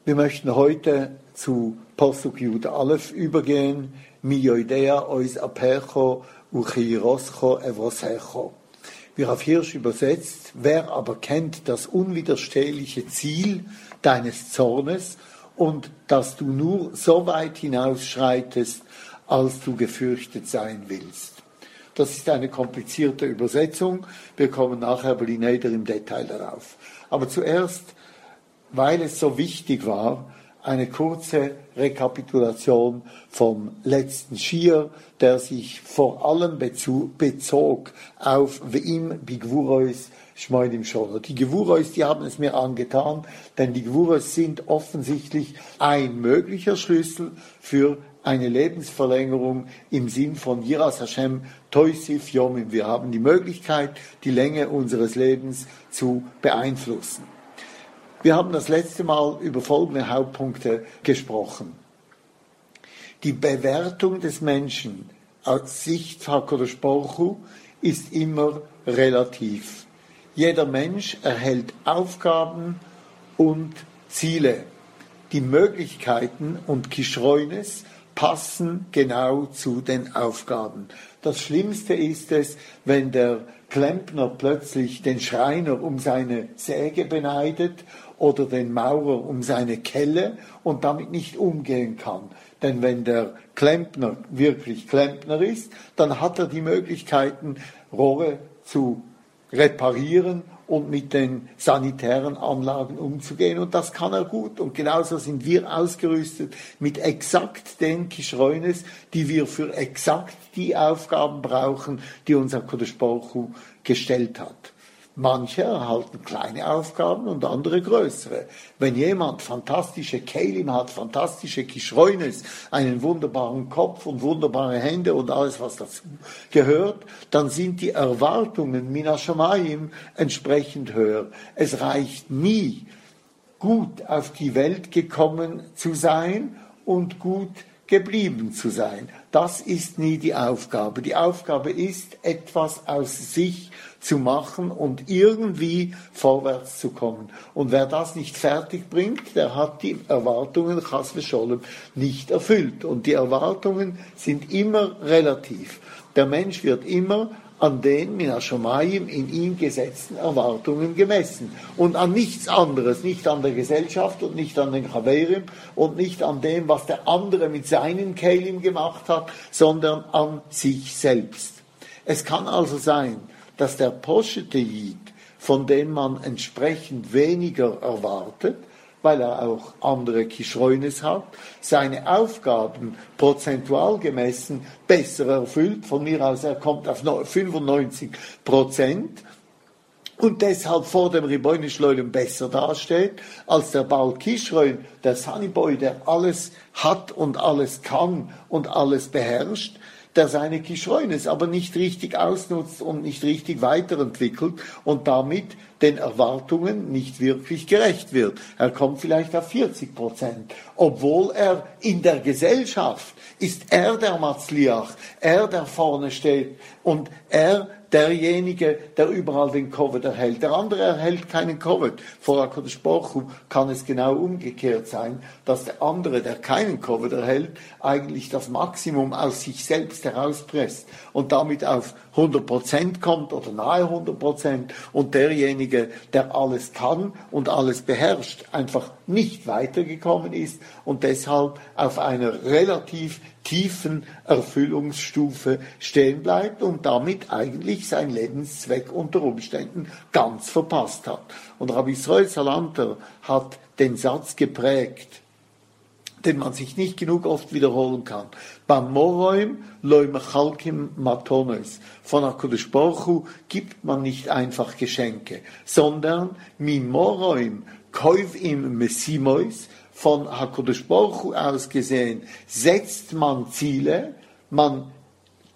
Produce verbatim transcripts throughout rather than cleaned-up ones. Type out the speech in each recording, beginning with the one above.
Wir möchten heute zu Posuk Yud Aleph übergehen. Mi yoidea ois apecho uchiiroscho evrosecho. Wir auf Hirsch übersetzt, wer aber kennt das unwiderstehliche Ziel deines Zornes und dass du nur so weit hinausschreitest, als du gefürchtet sein willst. Das ist eine komplizierte Übersetzung. Wir kommen nachher aber näher im Detail darauf. Aber zuerst, weil es so wichtig war, eine kurze Rekapitulation vom letzten Schir, der sich vor allem bezog auf Ve'im bigvurois shmoinim shono. Die Gevurois, die haben es mir angetan, denn die Gevurois sind offensichtlich ein möglicher Schlüssel für eine Lebensverlängerung im Sinn von Yiras Hashem Toisif Yomim. Wir haben die Möglichkeit, die Länge unseres Lebens zu beeinflussen. Wir haben das letzte Mal über folgende Hauptpunkte gesprochen. Die Bewertung des Menschen aus Sicht HaKadosh Baruch Hu ist immer relativ. Jeder Mensch erhält Aufgaben und Ziele. Die Möglichkeiten und Kishroines passen genau zu den Aufgaben. Das Schlimmste ist es, wenn der Klempner plötzlich den Schreiner um seine Säge beneidet oder den Maurer um seine Kelle und damit nicht umgehen kann. Denn wenn der Klempner wirklich Klempner ist, dann hat er die Möglichkeiten, Rohre zu reparieren und mit den sanitären Anlagen umzugehen. Und das kann er gut. Und genauso sind wir ausgerüstet mit exakt den Kishroines, die wir für exakt die Aufgaben brauchen, die unser HaKadosh Baruch Hu gestellt hat. Manche erhalten kleine Aufgaben und andere größere. Wenn jemand fantastische Kelim hat, fantastische Kishroines, einen wunderbaren Kopf und wunderbare Hände und alles, was dazu gehört, dann sind die Erwartungen min hashamayim entsprechend höher. Es reicht nie, gut auf die Welt gekommen zu sein und gut geblieben zu sein. Das ist nie die Aufgabe. Die Aufgabe ist, etwas aus sich zu machen und irgendwie vorwärts zu kommen. Und wer das nicht fertig bringt, der hat die Erwartungen Chas v'Sholem nicht erfüllt. Und die Erwartungen sind immer relativ. Der Mensch wird immer an den min hashamayim in ihm gesetzten Erwartungen gemessen. Und an nichts anderes, nicht an der Gesellschaft und nicht an den Chaverim und nicht an dem, was der andere mit seinen Kelim gemacht hat, sondern an sich selbst. Es kann also sein, dass der Poshete Yid, von dem man entsprechend weniger erwartet, weil er auch andere Kishroines hat, seine Aufgaben prozentual gemessen besser erfüllt. Von mir aus, er kommt auf fünfundneunzig Prozent und deshalb vor dem Ribono Shel Olam besser dasteht, als der Baal Kishroin, der Sunnyboy, der alles hat und alles kann und alles beherrscht, der seine Kishroines aber nicht richtig ausnutzt und nicht richtig weiterentwickelt und damit den Erwartungen nicht wirklich gerecht wird. Er kommt vielleicht auf vierzig Prozent, obwohl er in der Gesellschaft ist er der Matzliach, er der vorne steht und er derjenige, der überall den Kovet erhält. Der andere erhält keinen Kovet. Vor HaKadosh Baruch Hu kann es genau umgekehrt sein, dass der andere, der keinen Kovet erhält, eigentlich das Maximum aus sich selbst herauspresst und damit auf hundert Prozent kommt oder nahe hundert Prozent und derjenige, der alles kann und alles beherrscht, einfach nicht weitergekommen ist und deshalb auf einer relativ tiefen Erfüllungsstufe stehen bleibt und damit eigentlich seinen Lebenszweck unter Umständen ganz verpasst hat. Und Rabbi Israel Salanter hat den Satz geprägt, den man sich nicht genug oft wiederholen kann. Beim Moroim loy mechalkim matonos. Von HaKadosh Baruch Hu gibt man nicht einfach Geschenke, sondern mi Moroim koiv im Mesimois. Von HaKadosh Baruch Hu aus gesehen setzt man Ziele, man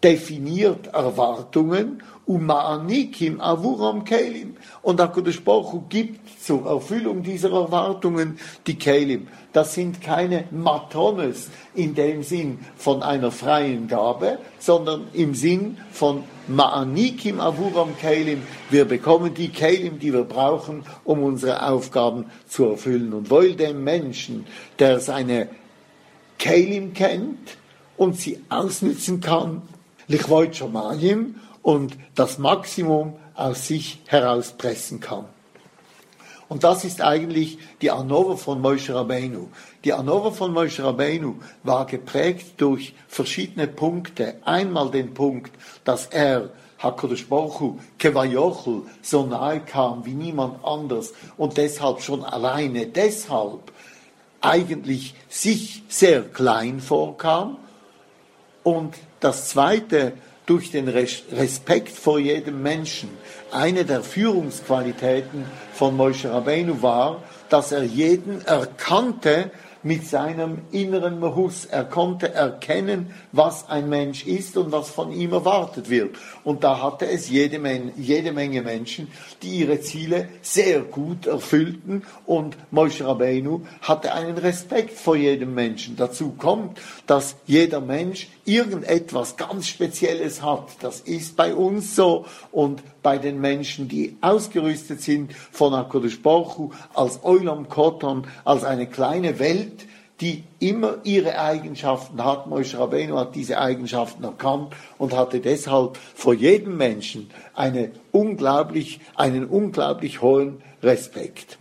definiert Erwartungen, uma'anikim avuram kelim. Und HaKadosh Baruch Hu gibt zur Erfüllung dieser Erwartungen die Kelim. Das sind keine Matones in dem Sinn von einer freien Gabe, sondern im Sinn von ma'anikim avuram kelim. Wir bekommen die Kelim, die wir brauchen, um unsere Aufgaben zu erfüllen. Und weil dem Menschen, der seine Kelim kennt und sie ausnützen kann, lichvoit shamayim, und das Maximum aus sich herauspressen kann. Und das ist eigentlich die Anova von Moshe Rabbeinu. Die Anova von Moshe Rabbeinu war geprägt durch verschiedene Punkte. Einmal den Punkt, dass er HaKadosh Baruch Hu Kevayochel so nahe kam wie niemand anders und deshalb schon alleine deshalb eigentlich sich sehr klein vorkam. Und das Zweite, durch den Respekt vor jedem Menschen. Eine der Führungsqualitäten von Moshe Rabbeinu war, dass er jeden erkannte mit seinem inneren Mehus. Er konnte erkennen, was ein Mensch ist und was von ihm erwartet wird. Und da hatte es jede, Men- jede Menge Menschen, die ihre Ziele sehr gut erfüllten. Und Moshe Rabbeinu hatte einen Respekt vor jedem Menschen. Dazu kommt, dass jeder Mensch irgendetwas ganz Spezielles hat. Das ist bei uns so und bei den Menschen, die ausgerüstet sind von HaKadosh Baruch Hu als Olam Koton, als eine kleine Welt, die immer ihre Eigenschaften hat. Moshe Rabbeinu hat diese Eigenschaften erkannt und hatte deshalb vor jedem Menschen eine unglaublich, einen unglaublich hohen Respekt.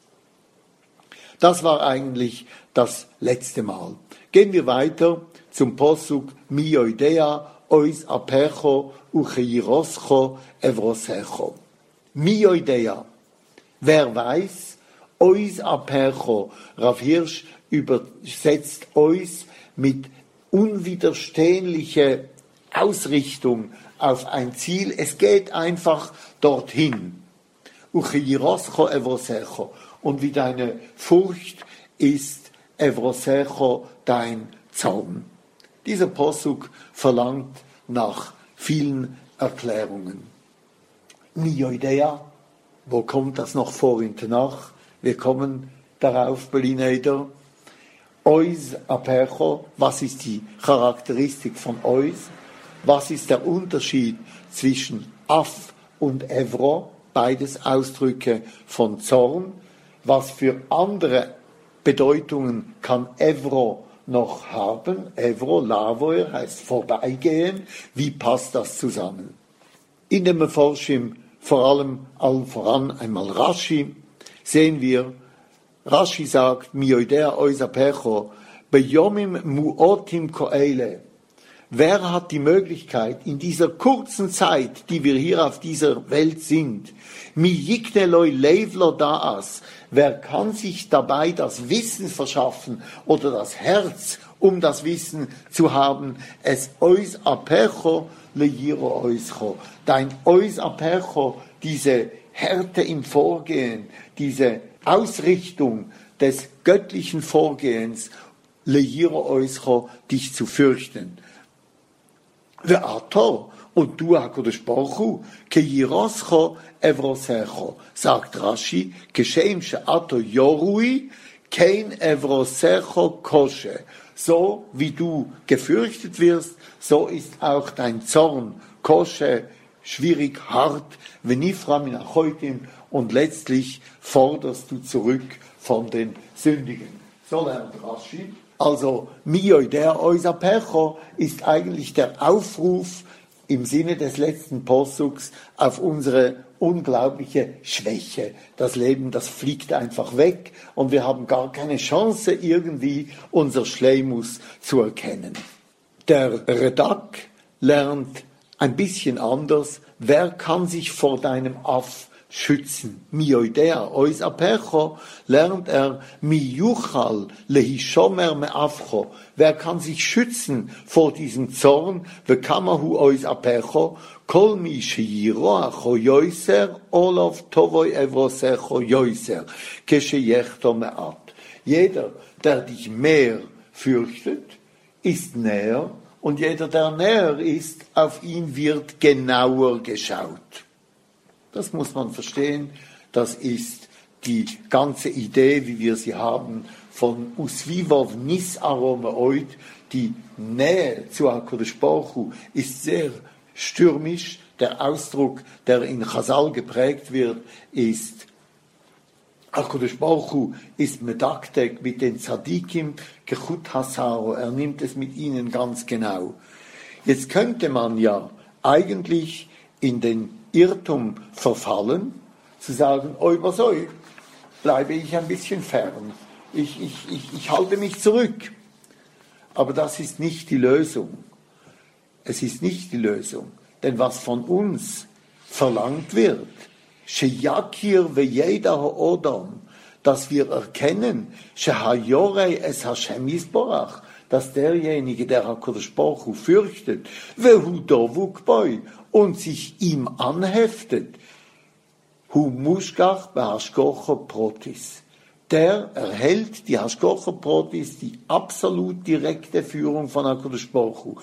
Das war eigentlich das letzte Mal. Gehen wir weiter zum Posuk Mi yoidea ois apecho ucheyiroscho evrosecho. Mi yoidea, wer weiß, ois apecho, Rav Hirsch übersetzt ois mit unwiderstehliche Ausrichtung auf ein Ziel. Es geht einfach dorthin. Ucheyiroscho evrosecho. Und wie deine Furcht ist evrosecho dein Zorn. Dieser Posuk verlangt nach vielen Erklärungen. Mi yoidea, wo kommt das noch vor in Tanach? Wir kommen darauf, Belineder. Ois apecho, was ist die Charakteristik von Ois? Was ist der Unterschied zwischen Af und Evro? Beides Ausdrücke von Zorn. Was für andere Bedeutungen kann Evro noch haben? Evro, Lavoir, heißt vorbeigehen. Wie passt das zusammen? In dem Meforshim, vor allem allen voran einmal Rashi, sehen wir, Rashi sagt, Mi yoidea ois apecho, beyomim muotim koele. Wer hat die Möglichkeit, in dieser kurzen Zeit, die wir hier auf dieser Welt sind, mi yikneloi leivlo daas, wer kann sich dabei das Wissen verschaffen oder das Herz, um das Wissen zu haben, es ois apecho leyiro oischo. Dein ois apecho, diese Härte im Vorgehen, diese Ausrichtung des göttlichen Vorgehens, leyiro oischo, dich zu fürchten. Ve'ato, und du, HaKadosh Baruch Hu, keyiroscho evrosecho, sagt Rashi, geshem she'ato yorui, kein evrosecho koshe. So wie du gefürchtet wirst, so ist auch dein Zorn koshe, schwierig, hart, venifra min achoitim, und letztlich forderst du zurück von den Sündigen. So lernt Rashi. Also, mi yoidea ois apecho ist eigentlich der Aufruf im Sinne des letzten Posuks auf unsere unglaubliche Schwäche. Das Leben, das fliegt einfach weg und wir haben gar keine Chance, irgendwie unser Schleimus zu erkennen. Der Redak lernt ein bisschen anders. Wer kann sich vor deinem Aff schützen? Mi yoidea ois apecho lernt er mi yuchal lehishomer me'afcho. Wer kann sich schützen vor diesem Zorn? Vekamahu ois apecho kol mi sheyiroacho yoiser olov tovoi evrosecho yoiser kesheyechto me'at. Jeder, der dich mehr fürchtet, ist näher und jeder, der näher ist, auf ihn wird genauer geschaut. Das muss man verstehen. Das ist die ganze Idee, wie wir sie haben, von Usvivov nis arome oid. Die Nähe zu HaKadosh Baruch Hu ist sehr stürmisch. Der Ausdruck, der in Chazal geprägt wird, ist HaKadosh Baruch Hu ist medaktek mit den Tzadikim kechut hasaro. Er nimmt es mit ihnen ganz genau. Jetzt könnte man ja eigentlich in den Irrtum verfallen, zu sagen, oi, was oi, bleibe ich ein bisschen fern. Ich, ich, ich, ich halte mich zurück. Aber das ist nicht die Lösung. Es ist nicht die Lösung. Denn was von uns verlangt wird, Sheyakir vejeda ha'odam, dass wir erkennen, Shehayorei es Hashem Yisborach, dass derjenige, der HaKadosh Baruch Hu fürchtet, vehu dovuk boi, und sich ihm anheftet, hu mushkach behashgocha protis. Der erhält die Hashgocha Protis, die absolut direkte Führung von HaKadosh Baruch Hu.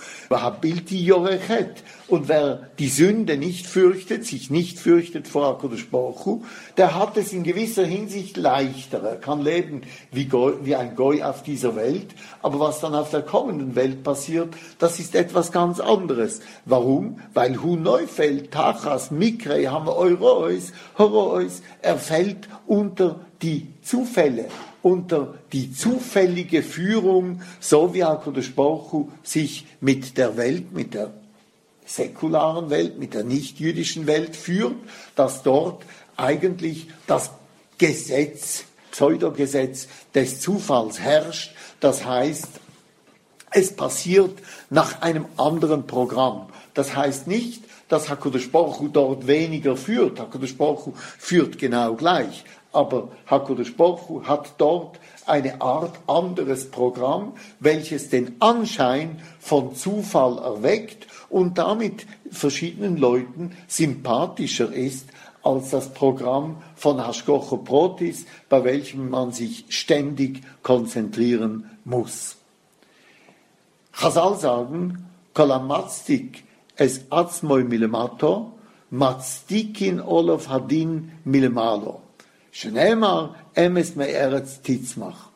Und wer die Sünde nicht fürchtet, sich nicht fürchtet vor HaKadosh Baruch Hu, der hat es in gewisser Hinsicht leichter. Er kann leben wie, Goy, wie ein Goy auf dieser Welt, aber was dann auf der kommenden Welt passiert, das ist etwas ganz anderes. Warum? Weil Hu Neufeld, Tachas, Mikre, haben Eurois, Horois, er fällt unter die Zufälle, unter die zufällige Führung, so wie HaKadosh Baruch Hu sich mit der Welt, mit der säkularen Welt, mit der nicht-jüdischen Welt führt, dass dort eigentlich das Gesetz, Pseudogesetz des Zufalls herrscht. Das heißt, es passiert nach einem anderen Programm. Das heißt nicht, dass HaKadosh Baruch Hu dort weniger führt. HaKadosh Baruch Hu führt genau gleich. Aber HaKadosh Baruch Hu hat dort eine Art anderes Programm, welches den Anschein von Zufall erweckt und damit verschiedenen Leuten sympathischer ist als das Programm von Hashgocha Protis, bei welchem man sich ständig konzentrieren muss. Chazal sagen, Kolamatzdik es atzmoi milemato, matzdikin olof hadin milemalo. Shneimar emes me'eretz titzmach.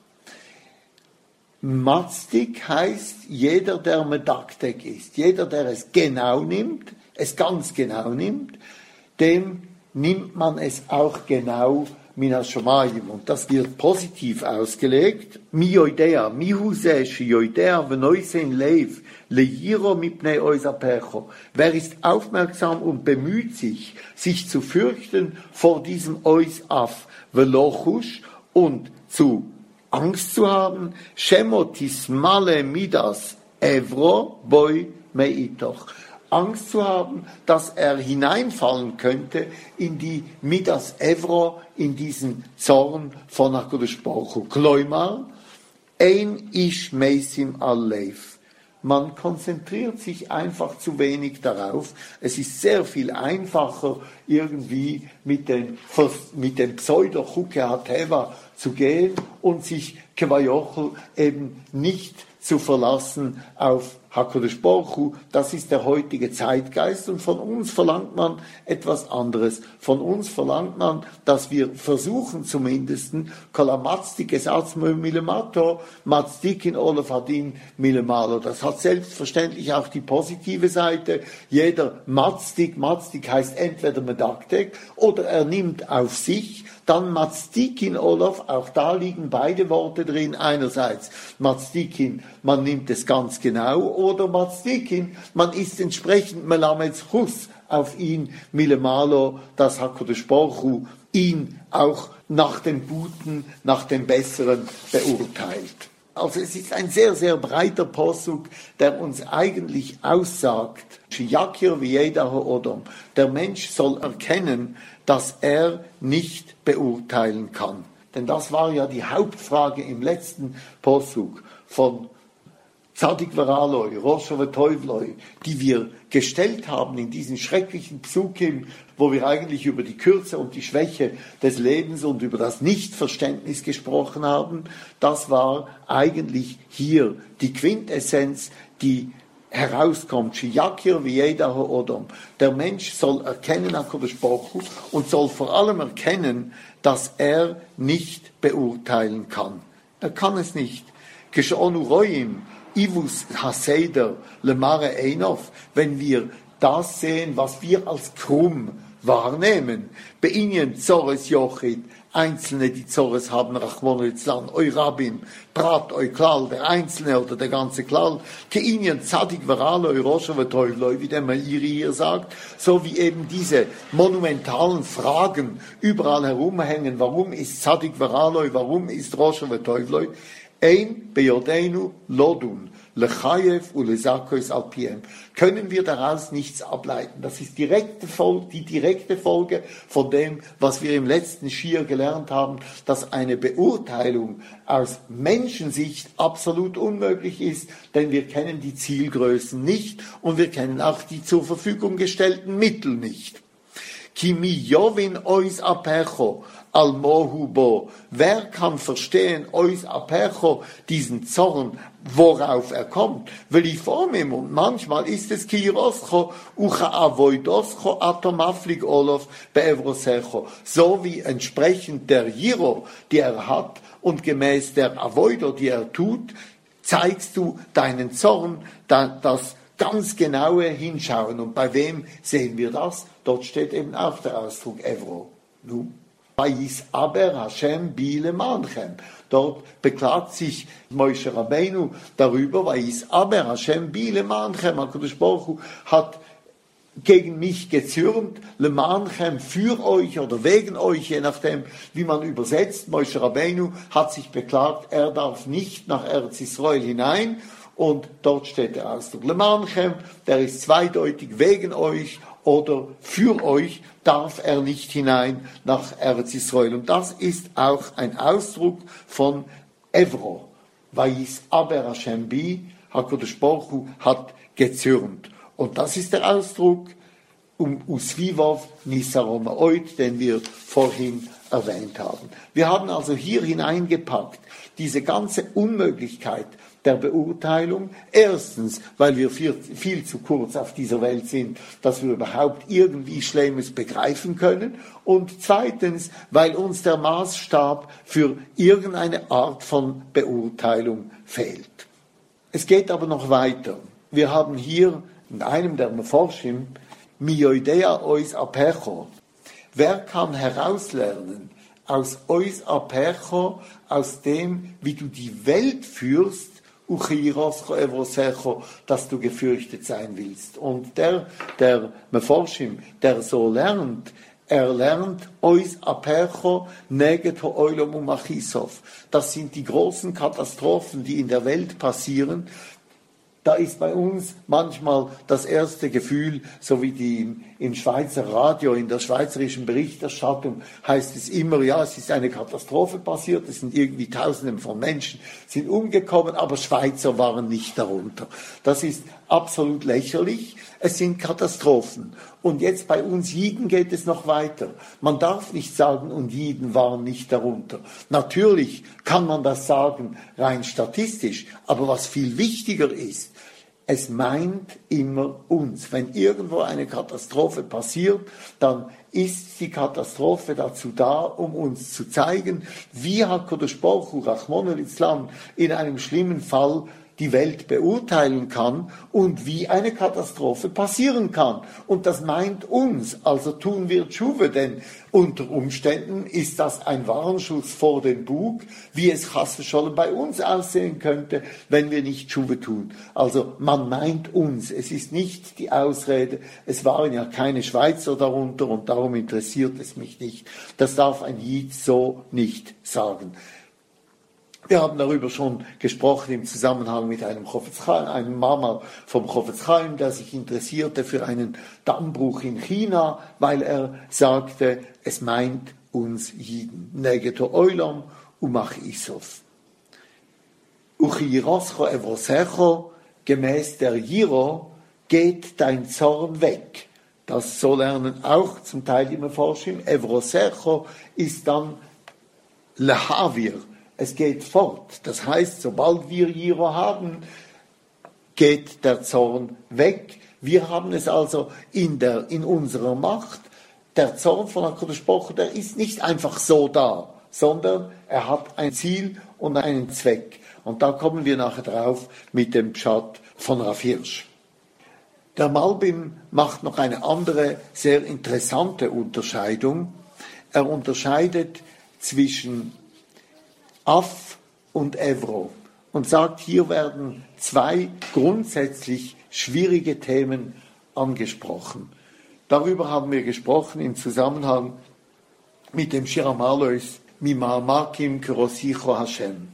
Matzdik heißt jeder, der medaktek ist, jeder, der es genau nimmt, es ganz genau nimmt, dem nimmt man es auch genau minas shomayim. Und das wird positiv ausgelegt. Mi yoidea, mi huse, shi yoidea, venoisen leiv, leyiro mipnei oisapecho. Wer ist aufmerksam und bemüht sich, sich zu fürchten vor diesem Oisaf, velochush, und zu Angst zu haben, Shemotis male midas evro boy meitoch. Angst zu haben, dass er hineinfallen könnte in die Midas Evro, in diesen Zorn von HaKadosh Baruch Hu. Kloimar, ein ish meisim al-leif. Man konzentriert sich einfach zu wenig darauf. Es ist sehr viel einfacher, irgendwie mit den, mit dem Pseudo-Chuke HaTeva zu gehen und sich Kevayochel eben nicht zu verlassen auf HaKadosh Baruch Hu. Das ist der heutige Zeitgeist und von uns verlangt man etwas anderes. Von uns verlangt man, dass wir versuchen zumindest, Kolamatzdik es atzmoi milemato, matzdikin olef hadin milemalo. Das hat selbstverständlich auch die positive Seite. Jeder Matzdik, Matzdik heißt entweder medaktek oder er nimmt auf sich, dann Matzdikin Olaf, auch da liegen beide Worte drin. Einerseits Matzdikin, man nimmt es ganz genau, oder Matzdikin, man ist entsprechend Melametz Chus auf ihn, Milemalo, das HaKadosh Baruch Hu ihn auch nach dem Guten, nach dem Besseren beurteilt. Also es ist ein sehr, sehr breiter Posuk, der uns eigentlich aussagt, Sheyakir v'yeda ha'odom, der Mensch soll erkennen, dass er nicht beurteilen kann. Denn das war ja die Hauptfrage im letzten Posuk von Tzadik v'Raloi, Rosh v'Toivloi, die wir gestellt haben in diesen schrecklichen Psukim, wo wir eigentlich über die Kürze und die Schwäche des Lebens und über das Nichtverständnis gesprochen haben. Das war eigentlich hier die Quintessenz, die herauskommt, Shiyakir wie jeder Odom. Der Mensch soll erkennen, HaKadosh Baruch Hu, und soll vor allem erkennen, dass er nicht beurteilen kann. Er kann es nicht. Geschonu roim, ivus haseder, lemare einov, wenn wir das sehen, was wir als krumm wahrnehmen. Beinien Zores Jochid, Einzelne, die Zores haben, Rachmon Litzlan, eu Rabbim, Prat, eu Klal, der Einzelne oder der ganze Klal, Keinien Zadig Varalo, eu Rosha Vetoiloi, wie der Meiri hier sagt, so wie eben diese monumentalen Fragen überall herumhängen, warum ist Zadig Varalo, warum ist Rosha Vetoiloi, ein Beyodeinu Lodun, Lechayev und Lesakois Alpiem. Können wir daraus nichts ableiten? Das ist direkte Folge, die direkte Folge von dem, was wir im letzten Schir gelernt haben, dass eine Beurteilung aus Menschensicht absolut unmöglich ist, denn wir kennen die Zielgrößen nicht und wir kennen auch die zur Verfügung gestellten Mittel nicht. Kimi Jovin ois apecho al mohu bo. Wer kann verstehen ois apecho, diesen Zorn, worauf er kommt? Weil ich vor mir, und manchmal ist es kiroscho ucha avoidoscho atomaflig olof beevrosecho. So wie entsprechend der Jiro, die er hat, und gemäß der Avoido, die er tut, zeigst du deinen Zorn, das ganz genaue Hinschauen. Und bei wem sehen wir das? Dort steht eben auch der Ausdruck Evro. Nun, Vayis aber Hashem bile manchem. Dort beklagt sich Moshe Rabbeinu darüber, Vayis aber Hashem bile manchem. HaKadosh Baruch Hu hat gegen mich gezürnt, le manchem, für euch oder wegen euch, je nachdem, wie man übersetzt. Moshe Rabbeinu hat sich beklagt, er darf nicht nach Eretz Israel hinein. Und dort steht der Ausdruck Le Manchem, der ist zweideutig, wegen euch oder für euch darf er nicht hinein nach Eretz Israel. Und das ist auch ein Ausdruck von Evro. Vayis aber Hashem bi, HaKadosh Baruch Hu hat gezürnt. Und das ist der Ausdruck um Usvivov Nisaron Oid, den wir vorhin erwähnt haben. Wir haben also hier hineingepackt diese ganze Unmöglichkeit der Beurteilung. Erstens, weil wir viel, viel zu kurz auf dieser Welt sind, dass wir überhaupt irgendwie Schlimmes begreifen können. Und zweitens, weil uns der Maßstab für irgendeine Art von Beurteilung fehlt. Es geht aber noch weiter. Wir haben hier in einem der Meforschim, Mioidea ois apecho. Wer kann herauslernen aus ois apecho, aus dem, wie du die Welt führst, dass du gefürchtet sein willst. Und der, der Meforschim, der so lernt, er lernt ois apecho neget ho'olam umachisov. Das sind die großen Katastrophen, die in der Welt passieren. Da ist bei uns manchmal das erste Gefühl, so wie die im Schweizer Radio, in der schweizerischen Berichterstattung heißt es immer, ja, es ist eine Katastrophe passiert, es sind irgendwie Tausende von Menschen sind umgekommen, aber Schweizer waren nicht darunter. Das ist absolut lächerlich. Es sind Katastrophen. Und jetzt bei uns Jiden geht es noch weiter. Man darf nicht sagen, und Jiden waren nicht darunter. Natürlich kann man das sagen, rein statistisch. Aber was viel wichtiger ist, es meint immer uns. Wenn irgendwo eine Katastrophe passiert, dann ist die Katastrophe dazu da, um uns zu zeigen, wie HaKadosh Baruch Hu Rachmon Litzlan in einem schlimmen Fall die Welt beurteilen kann und wie eine Katastrophe passieren kann. Und das meint uns, also tun wir Tshuve, denn unter Umständen ist das ein Warnschuss vor den Bug, wie es Chas v'Sholem bei uns aussehen könnte, wenn wir nicht Tshuve tun. Also man meint uns, es ist nicht die Ausrede, es waren ja keine Schweizer darunter und darum interessiert es mich nicht. Das darf ein Jid so nicht sagen. Wir haben darüber schon gesprochen im Zusammenhang mit einem Chofetz Chaim, einem Mama vom Chofetz Chaim, der sich interessierte für einen Dammbruch in China, weil er sagte, es meint uns Jiden. Negeto Oilam umach Isov. Uchiroscho evrosecho, gemäß der Jiro, geht dein Zorn weg. Das so lernen auch zum Teil die Meforschim. Evrosecho ist dann Lehavir. Es geht fort. Das heißt, sobald wir Jiro haben, geht der Zorn weg. Wir haben es also in, der, in unserer Macht. Der Zorn von HaKadosh Baruch Hu, der ist nicht einfach so da, sondern er hat ein Ziel und einen Zweck. Und da kommen wir nachher drauf mit dem Pshat von Rav Hirsch. Der Malbim macht noch eine andere, sehr interessante Unterscheidung. Er unterscheidet zwischen Af und Evro und sagt, hier werden zwei grundsätzlich schwierige Themen angesprochen. Darüber haben wir gesprochen im Zusammenhang mit dem Shir HaMa'alois Mima'amakim Kerosicho Hashem.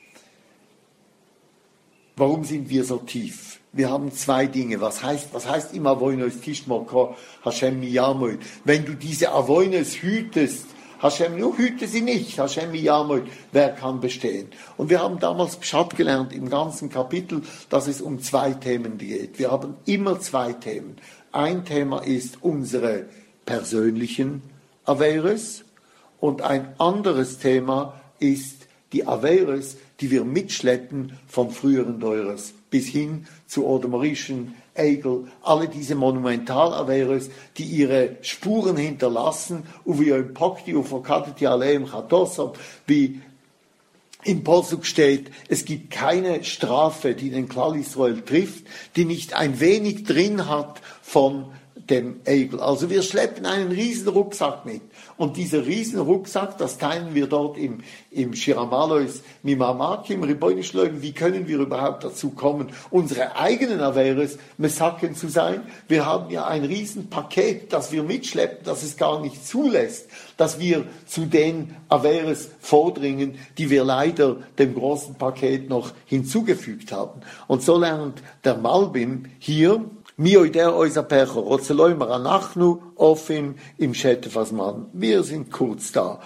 Warum sind wir so tief? Wir haben zwei Dinge. Was heißt, was heißt im Avoinos Tishmoko Hashem Miyamoid? Wenn du diese Avoinos hütest, Hashem, nur hüte sie nicht, Hashem Miyamoid, wer kann bestehen? Und wir haben damals Pshat gelernt im ganzen Kapitel, dass es um zwei Themen geht. Wir haben immer zwei Themen. Ein Thema ist unsere persönlichen Averes und ein anderes Thema ist die Averes, die wir mitschleppen von früheren Deures bis hin zu Odomarischen, Eigel, alle diese Monumental-Averes, die ihre Spuren hinterlassen, wie im Posuk steht, es gibt keine Strafe, die den Klal Israel trifft, die nicht ein wenig drin hat von dem Eigel. Also wir schleppen einen riesen Rucksack mit. Und dieser riesen Rucksack, das teilen wir dort im, im Shir HaMa'alois Mima'amakim, Ribono Shel Olam. Wie können wir überhaupt dazu kommen, unsere eigenen Averes Mesaken zu sein? Wir haben ja ein riesen Paket, das wir mitschleppen, das es gar nicht zulässt, dass wir zu den Averes vordringen, die wir leider dem großen Paket noch hinzugefügt haben. Und so lernt der Malbim hier, wir sind kurz da.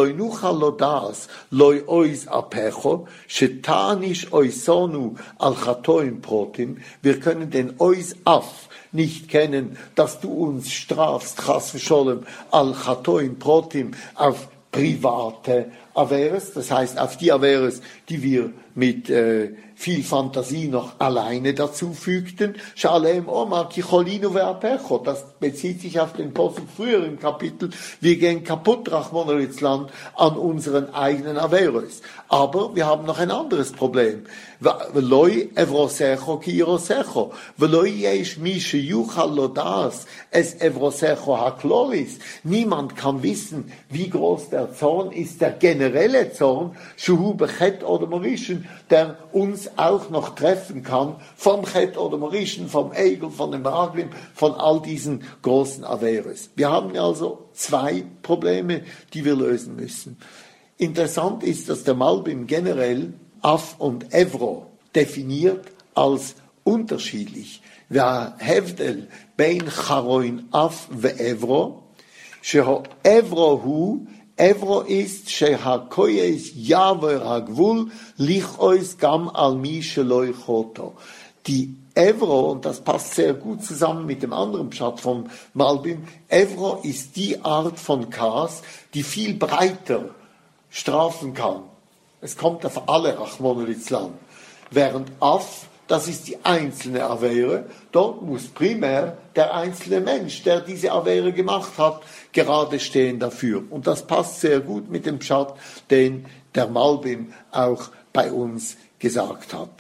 Wir können den Ois Af nicht kennen, dass du uns strafst, Chas v'Sholem, al Chatoim Protim, auf private Averes, das heißt auf die Averes, die wir mit äh, viel Fantasie noch alleine dazu fügten. Shalem Omar Kicholinu ve'apecho. Das bezieht sich auf den Posuk früher im Kapitel. Wir gehen kaputt, Rachmana litzlan, an unseren eigenen Averes. Aber wir haben noch ein anderes Problem. Veloi evrosecho ki irosecho. Veloi yesh mi sheyuchal lo das es evrosecho haklolis. Niemand kann wissen, wie groß der Zorn ist, der generelle Zorn, shuhu bechet oder morischen, der uns auch noch treffen kann, vom Chet oder Morischen, vom Eigel, von dem Raglim, von all diesen großen Averes. Wir haben also zwei Probleme, die wir lösen müssen. Interessant ist, dass der Malbim generell Af und Evro definiert als unterschiedlich. Wir Hevdel bein Charoin Af ve Evro, sheho Evro hu Evro ist shehakoyes yaver hagvul lichois gam al mi sheloi choto. Die Evro, und das passt sehr gut zusammen mit dem anderen Pshat vom Malbim, Evro ist die Art von Kas, die viel breiter strafen kann. Es kommt auf alle Rachmana litzlan. Während Af, das ist die einzelne Avere, dort muss primär der einzelne Mensch, der diese Avere gemacht hat, gerade stehen dafür. Und das passt sehr gut mit dem Pshat, den der Malbim auch bei uns gesagt hat.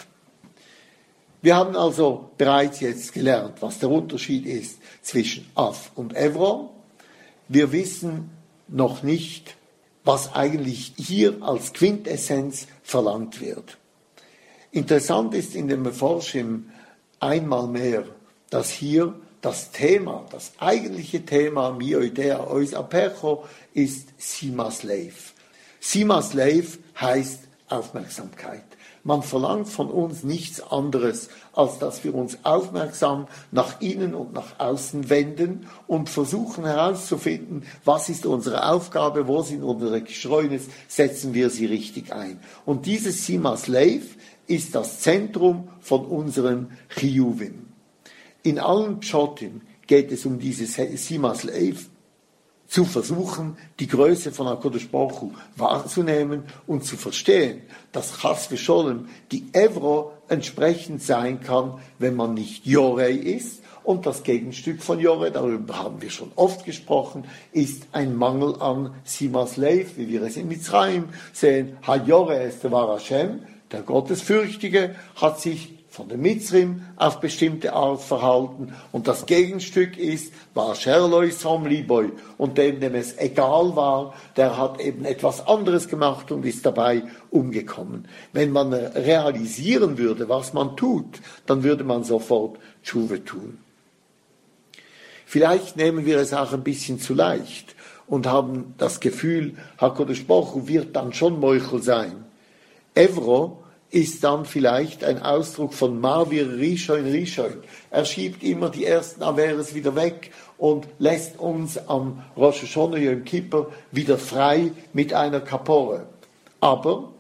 Wir haben also bereits jetzt gelernt, was der Unterschied ist zwischen Af und Evro. Wir wissen noch nicht, was eigentlich hier als Quintessenz verlangt wird. Interessant ist in dem Meforshim einmal mehr, dass hier das Thema, das eigentliche Thema Mioidea Ois Apecho ist Simas Leif. Simas Leif heißt Aufmerksamkeit. Man verlangt von uns nichts anderes, als dass wir uns aufmerksam nach innen und nach außen wenden und versuchen herauszufinden, was ist unsere Aufgabe, wo sind unsere Geschreunis, setzen wir sie richtig ein. Und dieses Simas Leif ist das Zentrum von unseren Chiyuvim. In allen Pshotim geht es um dieses Simas Leif zu versuchen, die Größe von HaKadosh Baruch Hu wahrzunehmen und zu verstehen, dass Chas v'Sholem die Evro entsprechend sein kann, wenn man nicht Yorei ist. Und das Gegenstück von Yorei, darüber haben wir schon oft gesprochen, ist ein Mangel an Simas Leif, wie wir es in Mitzrayim sehen. Ha-Yorei es Devar Hashem, der Gottesfürchtige, hat sich von den Mitzrim auf bestimmte Art verhalten. Und das Gegenstück ist, war Sherloi Somliboy. Und dem, dem es egal war, der hat eben etwas anderes gemacht und ist dabei umgekommen. Wenn man realisieren würde, was man tut, dann würde man sofort Tshuve tun. Vielleicht nehmen wir es auch ein bisschen zu leicht und haben das Gefühl, HaKadosh Baruch Hu wird dann schon Meuchel sein. Evro ist dann vielleicht ein Ausdruck von Mavir Rishon Rishon. Er schiebt immer die ersten Averes wieder weg und lässt uns am Rosh Hashanah Yom Kippur wieder frei mit einer Kapore. Aber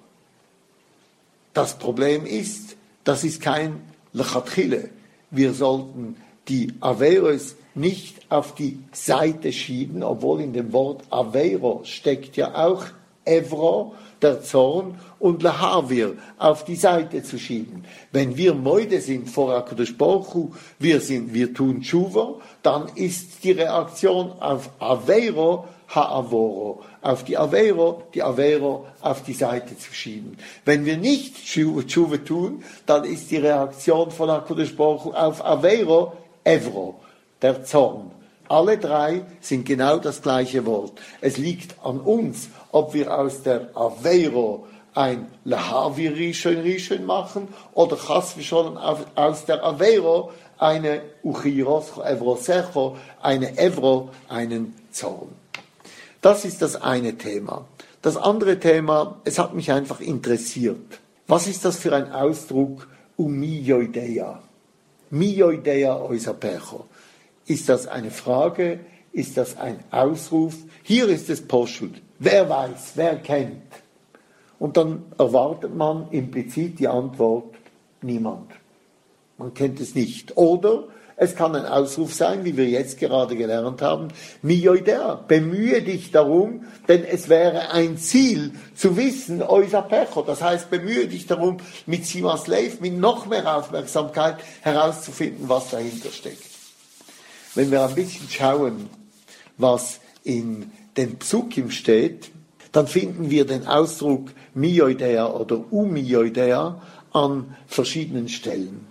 das Problem ist, das ist kein Lechatchile. Wir sollten die Averos nicht auf die Seite schieben, obwohl in dem Wort Avero steckt ja auch Evro, der Zorn, und Lahavir auf die Seite zu schieben. Wenn wir Moide sind vor HaKadosh Baruch Hu, wir sind, wir tun Tshuva, dann ist die Reaktion auf Avero Ha-Avoro, auf die Avero, die Avero auf die Seite zu schieben. Wenn wir nicht Tshuva tun, dann ist die Reaktion von HaKadosh Baruch Hu auf Avero Evro, der Zorn. Alle drei sind genau das gleiche Wort. Es liegt an uns, ob wir aus der Avero ein Lahavir Rishon Rishon machen oder Chas v'Sholem aus der Avero eine Uchiros Evrosecho, eine Evro, einen Zorn. Das ist das eine Thema. Das andere Thema, es hat mich einfach interessiert. Was ist das für ein Ausdruck Umi Yoideia? Mi Yoideia Oisapecho. Ist das eine Frage? Ist das ein Ausruf? Hier ist es Poshut. Wer weiß, wer kennt? Und dann erwartet man implizit die Antwort, niemand. Man kennt es nicht. Oder es kann ein Ausruf sein, wie wir jetzt gerade gelernt haben, Mi yoidea, bemühe dich darum, denn es wäre ein Ziel zu wissen, Oisa Pecho. Das heißt, bemühe dich darum, mit Simas Leif, mit noch mehr Aufmerksamkeit herauszufinden, was dahinter steckt. Wenn wir ein bisschen schauen, was in den Psukim steht, dann finden wir den Ausdruck Mioidea oder Umioidea an verschiedenen Stellen.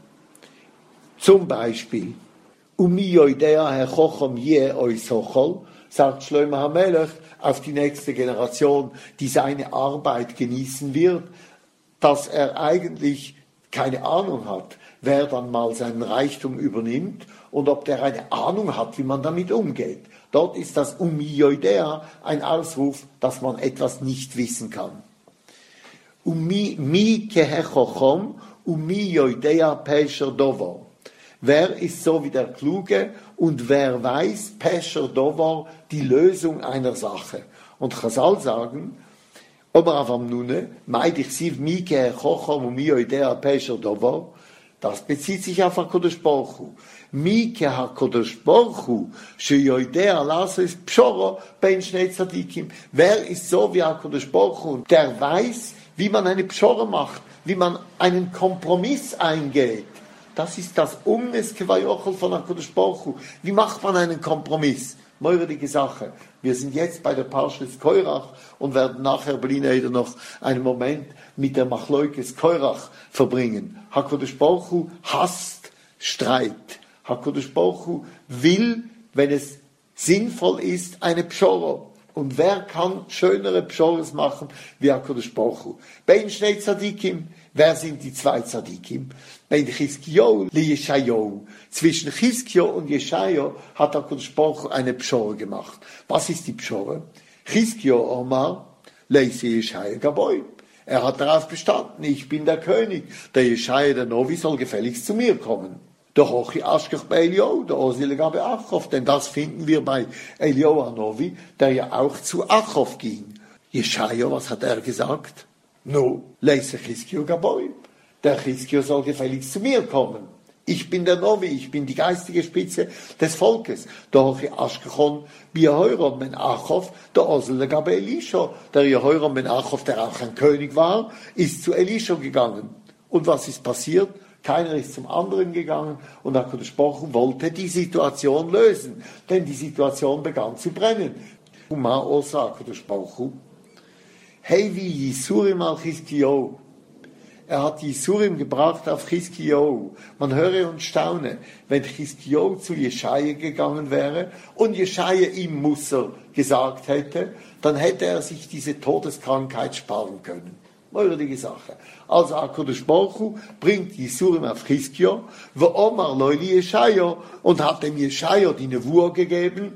Zum Beispiel, Umioidea hechochom je oisochol, sagt Shlomo HaMelech auf die nächste Generation, die seine Arbeit genießen wird, dass er eigentlich keine Ahnung hat, wer dann mal seinen Reichtum übernimmt und ob der eine Ahnung hat, wie man damit umgeht. Dort ist das Umioidea ein Ausruf, dass man etwas nicht wissen kann. Umi mi kehechochom, umioidea pesher dover. Wer ist so wie der Kluge und wer weiß pesher dover, die Lösung einer Sache. Und Chazal sagen, Omer avam nune, meidich siv mi kehechochom, umioidea pesher dover. Das bezieht sich auf HaKadosh Baruch Hu. Mi ke HaKadosh Baruch Hu, sheyoidea lasos pshoro ben shnei tzadikim. Wer ist so wie HaKadosh Baruch Hu, der weiß, wie man eine Pshoro macht, wie man einen Kompromiss eingeht. Das ist das Umnes Kevayochel von HaKadosh Baruch Hu. Wie macht man einen Kompromiss? Meurige Sache. Wir sind jetzt bei der Parshas Korach und werden nachher Berliner noch einen Moment mit der Machloikes Korach verbringen. HaKadosh Baruch Hu hasst Streit. HaKadosh Baruch Hu will, wenn es sinnvoll ist, eine Pshoro. Und wer kann schönere Pshoros machen wie HaKadosh Baruch Hu? Bein Shnei Tzadikim. Wer sind die zwei Tzadikim? Bein Chizkio le Yeshayo. Zwischen Chizkio und Yeshayo hat HaKadosh Baruch Hu eine Pshore gemacht. Was ist die Pshore? Chizkio Omar leise Yeshayo Gaboy. Er hat darauf bestanden, ich bin der König. Der Yeshayo, der Novi, soll gefälligst zu mir kommen. Der Hochi Aschkech bei Eliyahu, der Osile gabe Achov, denn das finden wir bei Eliyahu Hanovi, der ja auch zu Achov ging. Yeshayo, was hat er gesagt? No, leise Chizkio Gaboy. Der Chizkio soll gefälligst zu mir kommen. Ich bin der Novi, ich bin die geistige Spitze des Volkes. Doch Aschkechon, Jehoram ben Achov, der Osel gab Elisha. Der Jehoram ben Achov, der auch ein König war, ist zu Elisha gegangen. Und was ist passiert? Keiner ist zum anderen gegangen und HaKadosh Baruch Hu wollte die Situation lösen, denn die Situation begann zu brennen. Uma osa HaKadosh Baruch Hu. Hey wie Yisurim al Chizkiyahu. Er hat Yisurim gebracht auf Chizkiyahu. Man höre und staune, wenn Chizkiyahu zu Jeschaya gegangen wäre und Jeschaya ihm Musser gesagt hätte, dann hätte er sich diese Todeskrankheit sparen können. Merkwürdige Sache. Also HaKadosh Baruch Hu bringt Yisurim auf Chizkiyahu, wo Omar Leuli Jeschaya und hat dem Jeschaya die Nevuah gegeben,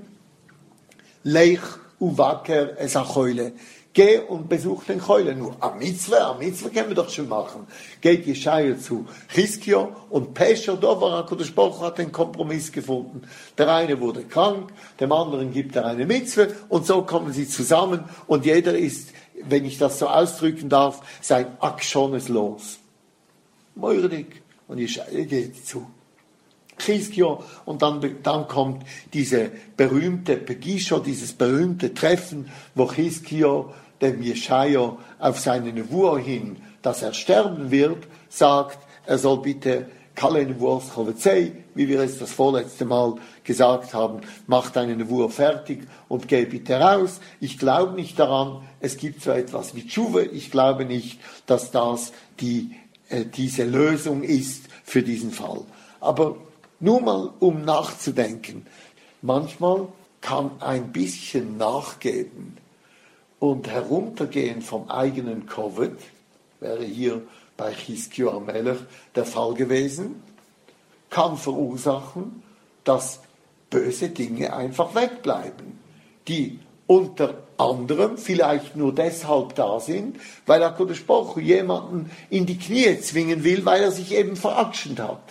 Leich uvaker es achoile. Geh und besuch den Keule. Nur am Mitzvah, am Mitzvah können wir doch schon machen. Geht Jeschaya zu Chizkiyahu und Pesher, da war HaKadosh Baruch Hu, hat den Kompromiss gefunden. Der eine wurde krank, dem anderen gibt er eine Mitzvah und so kommen sie zusammen und jeder ist, wenn ich das so ausdrücken darf, sein Akshones los. Meuredig. Und Jeschaya geht zu Chizkiyahu und dann, dann kommt diese berühmte Pegisho, dieses berühmte Treffen, wo Chizkiyahu dem Jeschaya auf seine Nevuah hin, dass er sterben wird, sagt, er soll bitte Kale Nevuah Chovezei, wie wir es das vorletzte Mal gesagt haben, mach deine Nevuah fertig und geh bitte raus. Ich glaube nicht daran, es gibt so etwas wie Tshuve, ich glaube nicht, dass das die, äh, diese Lösung ist für diesen Fall. Aber nur mal, um nachzudenken. Manchmal kann ein bisschen nachgeben und heruntergehen vom eigenen Covid, wäre hier bei Chizkiyahu HaMelech der Fall gewesen, kann verursachen, dass böse Dinge einfach wegbleiben, die unter anderem vielleicht nur deshalb da sind, weil HaKadosh Baruch Hu jemanden in die Knie zwingen will, weil er sich eben verabschiedet hat.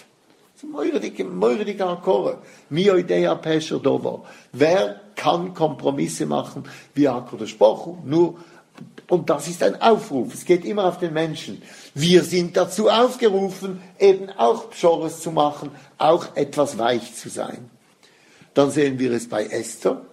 Wer kann Kompromisse machen wie HaKadosh Baruch Hu? Nur, und das ist ein Aufruf, es geht immer auf den Menschen. Wir sind dazu aufgerufen, eben auch Pschores zu machen, auch etwas weich zu sein. Dann sehen wir es bei Esther.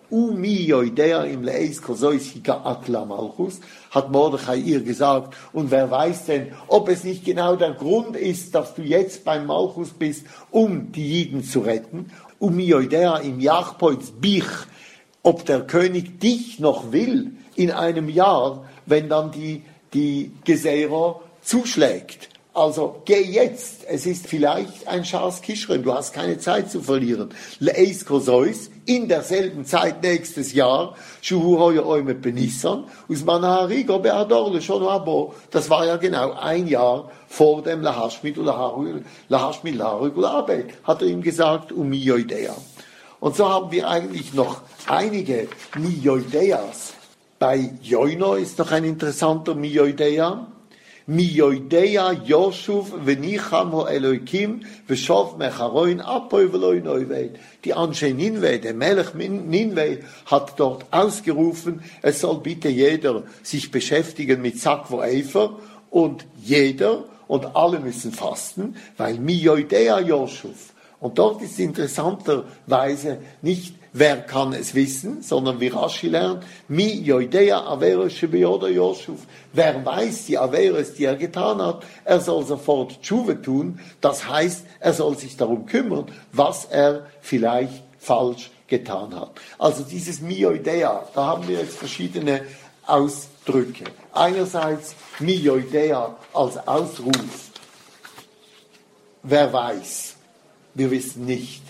Hat Mordechai ihr gesagt, und wer weiß denn, ob es nicht genau der Grund ist, dass du jetzt beim Malchus bist, um die Jiden zu retten. Im Jachpoiz Bich, ob der König dich noch will in einem Jahr, wenn dann die, die Gesera zuschlägt. Also geh jetzt, es ist vielleicht ein Schas Kischren, du hast keine Zeit zu verlieren. Leis Kosois, in derselben Zeit nächstes Jahr, Shuhu hoye oime benissan, us manaharigo beadorle schon abo. Das war ja genau ein Jahr vor dem Lahashmid Lahashmid Laharug Abed, hat er ihm gesagt, um Miyoidea. Und so haben wir eigentlich noch einige Miyoideas. Bei Joino ist noch ein interessanter Miyoidea. Miyoidea Yoshuv v'nicham ho Elokim v'shov mecharoin apoi v'loi neuveid. Die Anshe Ninve, der Melech Ninve, hat dort ausgerufen, es soll bitte jeder sich beschäftigen mit Sakvo Eifer und jeder und alle müssen fasten, weil Miyoidea Yoshuv. Und dort ist interessanterweise nicht, wer kann es wissen, sondern wie Rashi lernt, mi yoidea averos shebeyoda Yoshuv. Wer weiß die Averos, die er getan hat, er soll sofort Tshuve tun. Das heißt, er soll sich darum kümmern, was er vielleicht falsch getan hat. Also dieses mi yoidea, da haben wir jetzt verschiedene Ausdrücke. Einerseits mi yoidea als Ausruf. Wer weiß? Wir wissen nicht.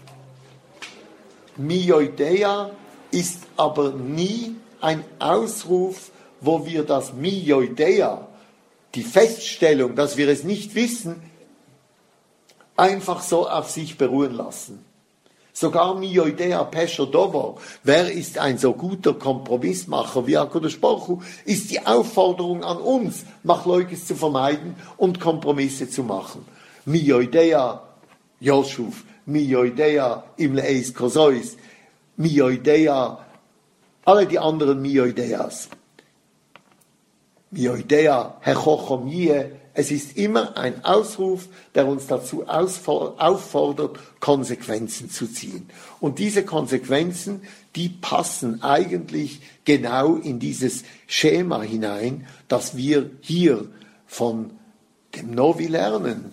Miyoidea ist aber nie ein Ausruf, wo wir das Miyoidea, die Feststellung, dass wir es nicht wissen, einfach so auf sich beruhen lassen. Sogar Miyoidea Pesher Dover, wer ist ein so guter Kompromissmacher wie HaKadosh Baruch Hu, ist die Aufforderung an uns, Machleukes zu vermeiden und Kompromisse zu machen. Miyoidea Yoshuv, Miyoidea im Leis Kosois, Miyoidea, alle die anderen Miyoideas. Miyoidea Hechochom Yie Es ist immer ein Ausruf, der uns dazu auffordert, Konsequenzen zu ziehen. Und diese Konsequenzen, die passen eigentlich genau in dieses Schema hinein, das wir hier von dem Novi lernen.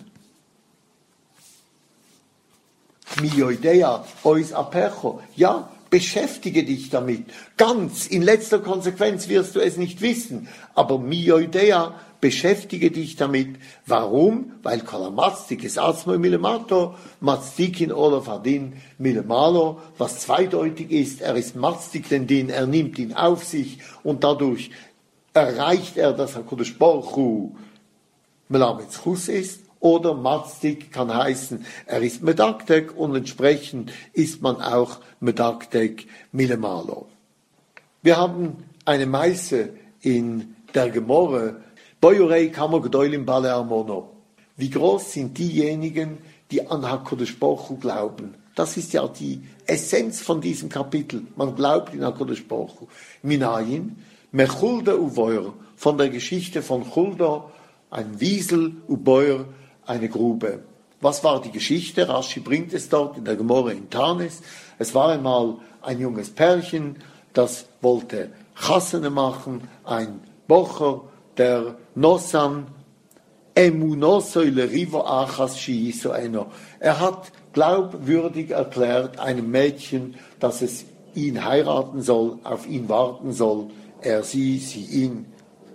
Mioidea ois apercho. Ja, beschäftige dich damit. Ganz in letzter Konsequenz wirst du es nicht wissen. Aber mioidea, beschäftige dich damit. Warum? Weil kalamastik es atzmo milemato, mazdikin olaf adin milemalo, was zweideutig ist. Er ist mazdik den Din, er nimmt ihn auf sich und dadurch erreicht er, dass HaKadosh Baruch Hu melamed chus ist. Oder Mazdik kann heißen, er ist Medaktek und entsprechend ist man auch Medaktek Milemalo. Wir haben eine Meise in der Gemorre, Boyorei Kamo Gdoilim Bale Armono. Wie groß sind diejenigen, die an HaKadosh Baruch Hu glauben? Das ist ja die Essenz von diesem Kapitel. Man glaubt in HaKadosh Baruch Hu. Minayin, Mechulda Uvoyer, von der Geschichte von Chulda, ein Wiesel, Uboyer, eine Grube. Was war die Geschichte? Rashi bringt es dort in der Gemorre in Tanis. Es war einmal ein junges Pärchen, das wollte Chassene machen, ein Bocher, der Nossan Emunosoile Rivo Achas Shiiso Eno. Er hat glaubwürdig erklärt einem Mädchen, dass es ihn heiraten soll, auf ihn warten soll. Er sie, sie ihn.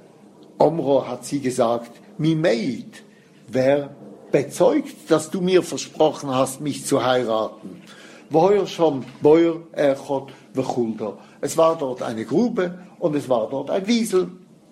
Omro hat sie gesagt, Mimeid, wer bezeugt, dass du mir versprochen hast, mich zu heiraten. Woher schon Boyer Erchot Vechulda. Es war dort eine Grube und es war dort ein Wiesel.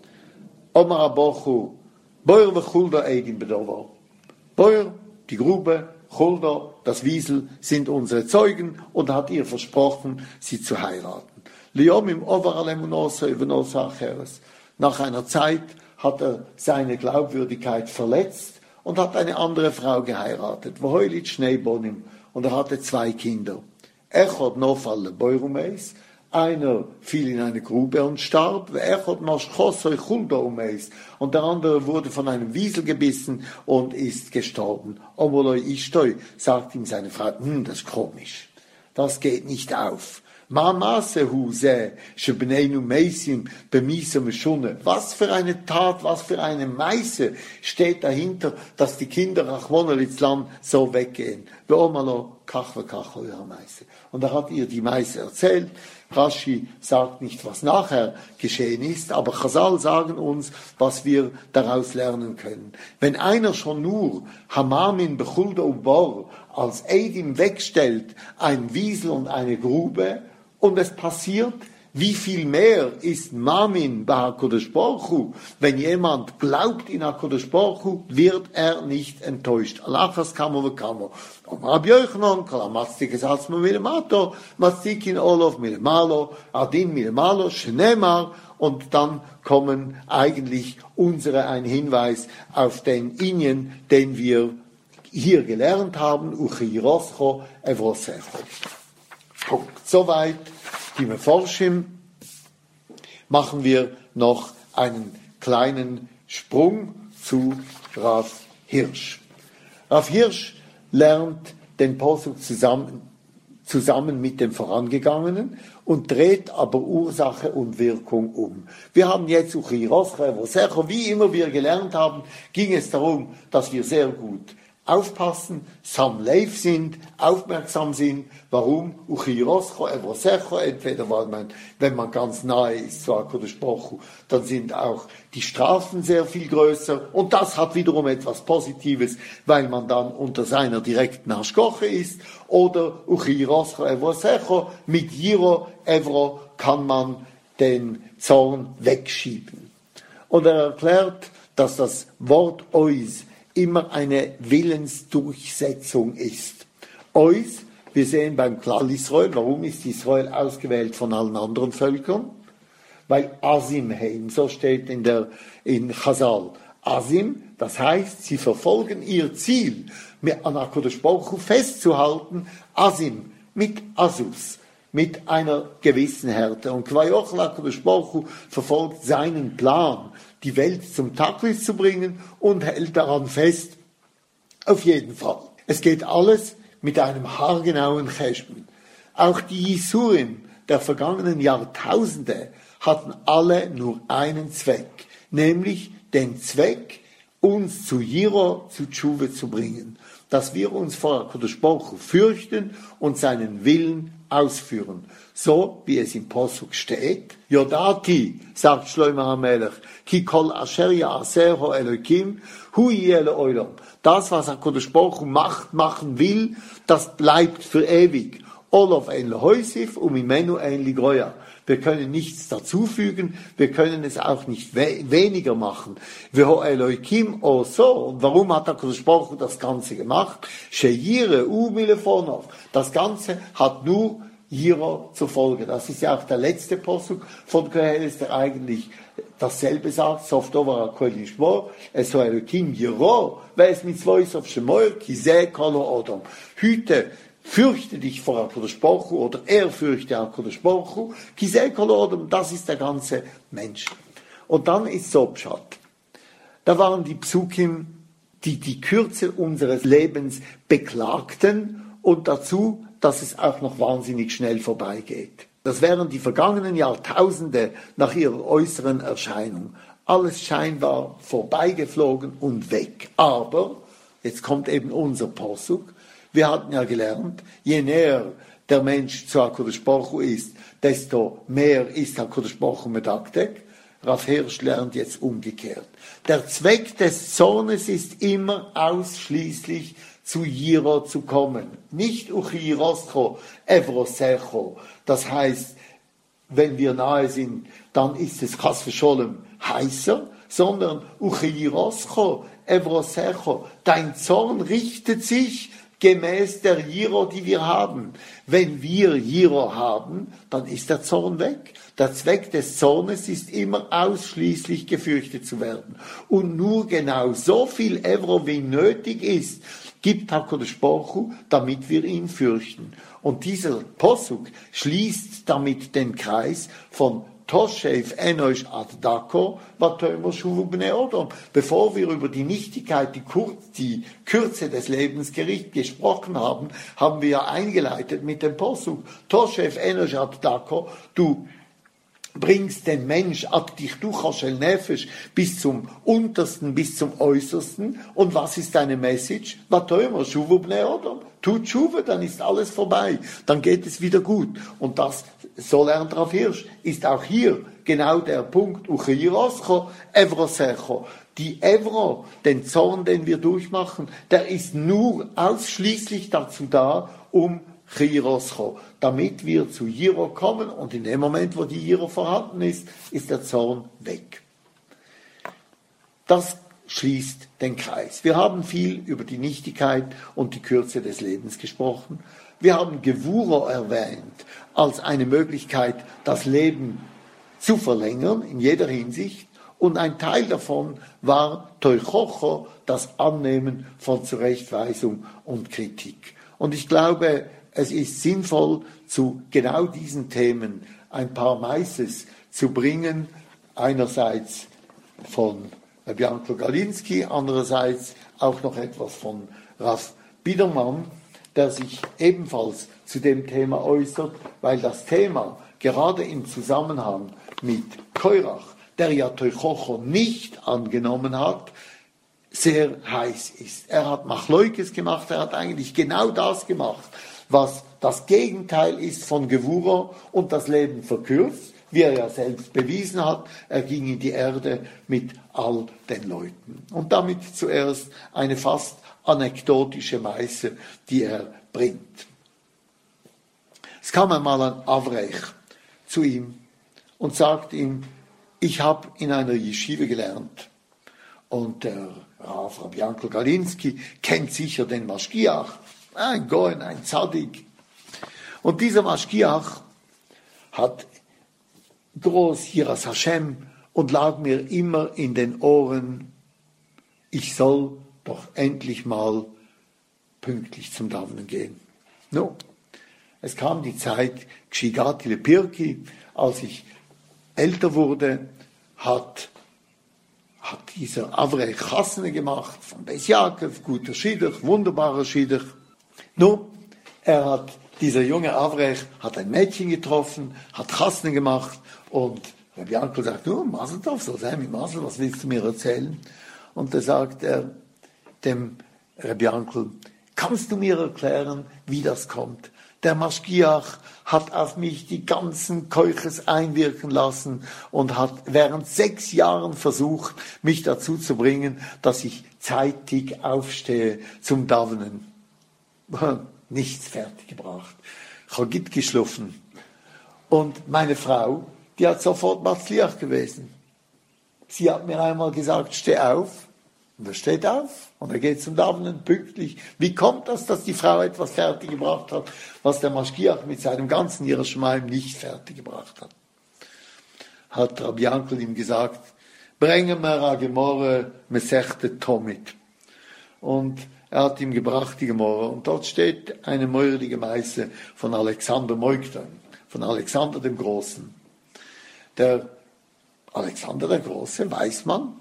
Omar Abochu, Boyer Vechulda Eidim Bedover. Boyer, die Grube, Chulda, das Wiesel sind unsere Zeugen und hat ihr versprochen, sie zu heiraten. Liom im Overalemunosa Evenosa Acheres. Nach einer Zeit hat er seine Glaubwürdigkeit verletzt und hat eine andere Frau geheiratet. Woheulit Schneebonim. Und er hatte zwei Kinder. Echot nofalle Beurumeis. Einer fiel in eine Grube und starb. Echot noschchosoi Chulda umeis. Und der andere wurde von einem Wiesel gebissen und ist gestorben. Omoloi Ishtoi, sagt ihm seine Frau, hm, das ist komisch. Das geht nicht auf. Was für eine Tat, was für eine Meise steht dahinter, dass die Kinder Rachmona litzlan so weggehen. Und er hat ihr die Meise erzählt. Rashi sagt nicht, was nachher geschehen ist, aber Chazal sagen uns, was wir daraus lernen können. Wenn einer schon nur Hamamin Bechulda Ubor als Eidim wegstellt, ein Wiesel und eine Grube, und es passiert, wie viel mehr ist Mamin bei HaKadosh Baruch Hu. Wenn jemand glaubt in HaKadosh Baruch Hu, wird er nicht enttäuscht. Alachas kamo ve kamo. Om Rabbi Yochanan, kala matzdik es atzmo milemato, matzdikin olof milemalo, adin milemalo, shenemar. Und dann kommen eigentlich unsere, ein Hinweis auf den Inyan, den wir hier gelernt haben, uchirosko evrosecho. Punkt. Soweit die Meforschim. Machen wir noch einen kleinen Sprung zu Rav Hirsch. Rav Hirsch lernt den Posuk zusammen, zusammen mit dem Vorangegangenen und dreht aber Ursache und Wirkung um. Wir haben jetzt wie immer wir gelernt haben, ging es darum, dass wir sehr gut aufpassen, samleif sind, aufmerksam sind. Warum? Entweder weil man, wenn man ganz nahe ist zu HaKadosh Baruch Hu, dann sind auch die Strafen sehr viel größer. Und das hat wiederum etwas Positives, weil man dann unter seiner direkten Hashkoche ist. Oder mit Jiro Evro kann man den Zorn wegschieben. Und er erklärt, dass das Wort Ois immer eine Willensdurchsetzung ist. Ois, wir sehen beim Klal Israel, warum ist Israel ausgewählt von allen anderen Völkern? Weil Asim heim, so steht in der, in Chazal. Asim, das heißt, sie verfolgen ihr Ziel, an HaKadosh Baruch Hu festzuhalten. Asim, mit Asus, mit einer gewissen Härte. Und Kvayoch HaKadosh Baruch Hu verfolgt seinen Plan, die Welt zum Tacheles zu bringen und hält daran fest. Auf jeden Fall. Es geht alles mit einem haargenauen Cheshbon. Auch die Yisurim der vergangenen Jahrtausende hatten alle nur einen Zweck, nämlich den Zweck, uns zu Jiro, zu Tshuwe zu bringen, dass wir uns vor HaKadosh Baruch Hu fürchten und seinen Willen ausführen. So wie es im Posuk steht. Yodati, sagt Shlomo HaMelech, ki kol asher ya'aseh ho Elokim, hu yeh le'olam. Das, was HaKadosh Baruch Hu macht, machen will, das bleibt für ewig. Olof ein lehoisif, um imenu ein ligroya. Wir können nichts dazufügen, wir können es auch nicht we- weniger machen. Veho Elokim o so. Und warum hat HaKadosh Baruch Hu das Ganze gemacht? Sheyire u milefonov. Das Ganze hat nur Jiro zur Folge. Das ist ja auch der letzte Posuk von Koheles, der eigentlich dasselbe sagt. Sof dovar hakol yishmor, es ho Elokim Jiro, ve'es mitzvos of shemoyer, ki zeh kol ha'odom. Hüte, fürchte dich vor HaKadosh Baruch Hu, oder er fürchte HaKadosh Baruch Hu, ki zeh kol ha'odom, das ist der ganze Mensch. Und dann ist Sobschat. Da waren die Psukim, die die Kürze unseres Lebens beklagten und dazu, dass es auch noch wahnsinnig schnell vorbeigeht. Das wären die vergangenen Jahrtausende nach ihrer äußeren Erscheinung. Alles scheinbar vorbeigeflogen und weg. Aber, jetzt kommt eben unser Posuk, wir hatten ja gelernt, je näher der Mensch zu HaKadosh Baruch Hu ist, desto mehr ist HaKadosh Baruch Hu medaktek. Rav Hirsch lernt jetzt umgekehrt. Der Zweck des Zornes ist immer ausschließlich zu Jiro zu kommen. Nicht Uchiroscho, Evrosecho. Das heißt, wenn wir nahe sind, dann ist es Chas v'Sholem heißer, sondern Uchiroscho, Evrosecho. Dein Zorn richtet sich gemäß der Jiro, die wir haben. Wenn wir Jiro haben, dann ist der Zorn weg. Der Zweck des Zornes ist immer ausschließlich gefürchtet zu werden. Und nur genau so viel Evro, wie nötig ist, gibt HaKadosh Baruch Hu, damit wir ihn fürchten. Und dieser Posuk schließt damit den Kreis von Toshev Enosh ad Dako, Vatomer Shuvu Bnei Odom. Bevor wir über die Nichtigkeit, die, Kur- die Kürze des Lebensgerichts gesprochen haben, haben wir ja eingeleitet mit dem Posuk. Toshev Enosh ad Dako, du bringst den Mensch ad dich duchashel nefesh bis zum Untersten, bis zum Äußersten. Und was ist deine Message? Vatomer Shuvu Bnei Odom. Tu Tshuve, dann ist alles vorbei. Dann geht es wieder gut. Und das, so lernt Rav Hirsch, ist auch hier genau der Punkt. Uchiroscho, Evrosecho. Die Evro, den Zorn, den wir durchmachen, der ist nur ausschließlich dazu da, um Chiroscho, damit wir zu Jiro kommen, und in dem Moment, wo die Jiro vorhanden ist, ist der Zorn weg. Das schließt den Kreis. Wir haben viel über die Nichtigkeit und die Kürze des Lebens gesprochen. Wir haben Gewuro erwähnt als eine Möglichkeit, das Leben zu verlängern, in jeder Hinsicht. Und ein Teil davon war Teuchocho, das Annehmen von Zurechtweisung und Kritik. Und ich glaube, es ist sinnvoll, zu genau diesen Themen ein paar Meises zu bringen. Einerseits von Bianco Galinski, andererseits auch noch etwas von Rav Biedermann, der sich ebenfalls zu dem Thema äußert, weil das Thema gerade im Zusammenhang mit Korach, der ja Teuchocho nicht angenommen hat, sehr heiß ist. Er hat Machleukes gemacht, er hat eigentlich genau das gemacht, was das Gegenteil ist von Gewuro und das Leben verkürzt, wie er ja selbst bewiesen hat. Er ging in die Erde mit all den Leuten. Und damit zuerst eine fast anekdotische Meise, die er bringt. Es kam einmal ein Avrech zu ihm und sagt ihm, ich habe in einer Yeshiva gelernt. Und der Rav Rabbi Yankel Galinski kennt sicher den Maschgiach, ein Goen, ein Zadig. Und dieser Maschgiach hat groß Yiras Hashem und lag mir immer in den Ohren, ich soll doch endlich mal pünktlich zum Davenen gehen. No. Es kam die Zeit, Gshigati le Pirki, als ich älter wurde, hat hat dieser Avrech Chasne gemacht, von Beis Yaakov, guter Schiddich, wunderbarer Schiddich. Nun, er hat, dieser junge Avrech hat ein Mädchen getroffen, hat Chasne gemacht und Rabbi Yankel sagt, nur Mazel Tov, so sei mit Mazel, was willst du mir erzählen? Und da sagt er dem Rabbi Yankel, kannst du mir erklären, wie das kommt? Der Maschgiach hat auf mich die ganzen Keuches einwirken lassen und hat während sechs Jahren versucht, mich dazu zu bringen, dass ich zeitig aufstehe zum Davenen. Nichts fertiggebracht. Ich habe Gitt geschliffen. Und meine Frau, die hat sofort Matzliach gewesen. Sie hat mir einmal gesagt, steh auf. Und er steht auf und er geht zum Davenen pünktlich. Wie kommt das, dass die Frau etwas fertiggebracht hat, was der Maschgiach mit seinem ganzen Jerschmeim nicht fertiggebracht hat? Hat Rabbi Yankel ihm gesagt, bringe mir a Gemorre Mesechte Tomit. Und er hat ihm gebracht die Gemorre. Und dort steht eine meurige Meise von Alexander Moikdan, von Alexander dem Großen. Der Alexander der Große, weiß man,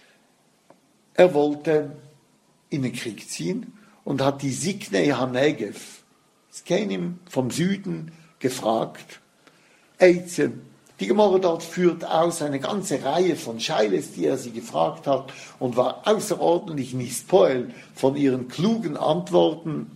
er wollte in den Krieg ziehen und hat die Siknei Hanegev, es kam ihm vom Süden, gefragt. Eize, die Gemorre dort führt aus eine ganze Reihe von Scheiles, die er sie gefragt hat und war außerordentlich nispoel von ihren klugen Antworten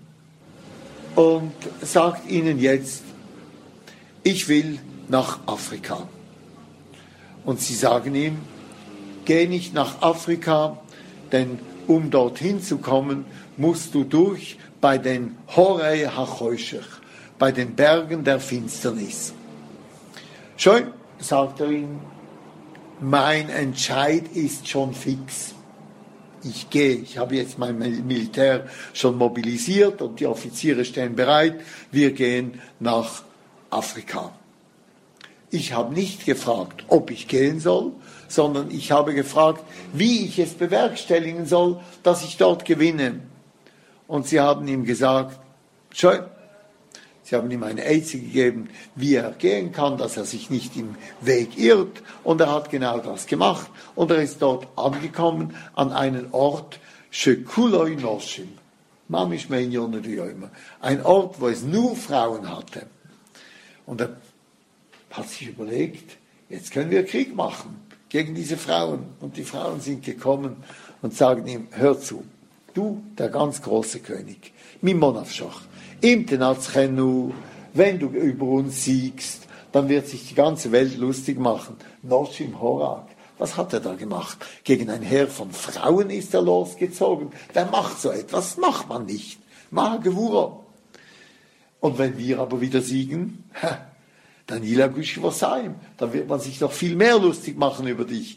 und sagt ihnen jetzt, ich will nach Afrika. Und sie sagen ihm, geh nicht nach Afrika, denn um dorthin zu kommen, musst du durch bei den Horei HaChoshech, bei den Bergen der Finsternis. Schön, sagt er ihm, mein Entscheid ist schon fix. Ich gehe, ich habe jetzt mein Militär schon mobilisiert und die Offiziere stehen bereit, wir gehen nach Afrika. Ich habe nicht gefragt, ob ich gehen soll, sondern ich habe gefragt, wie ich es bewerkstelligen soll, dass ich dort gewinne. Und sie haben ihm gesagt, schön, sie haben ihm eine Eize gegeben, wie er gehen kann, dass er sich nicht im Weg irrt. Und er hat genau das gemacht. Und er ist dort angekommen an einen Ort, Shekuloi Noshim, Mamish Meinyon Rioima, ein Ort, wo es nur Frauen hatte. Und er hat sich überlegt, jetzt können wir Krieg machen gegen diese Frauen. Und die Frauen sind gekommen und sagen ihm, hör zu, du, der ganz große König, Mimonavshach, im Tenatschenu, wenn du über uns siegst, dann wird sich die ganze Welt lustig machen. Noshim Horak, was hat er da gemacht? Gegen ein Heer von Frauen ist er losgezogen. Wer macht so etwas? Macht man nicht. Mahagewura. Und wenn wir aber wieder siegen, dann Ila Gushivosayim, dann wird man sich noch viel mehr lustig machen über dich.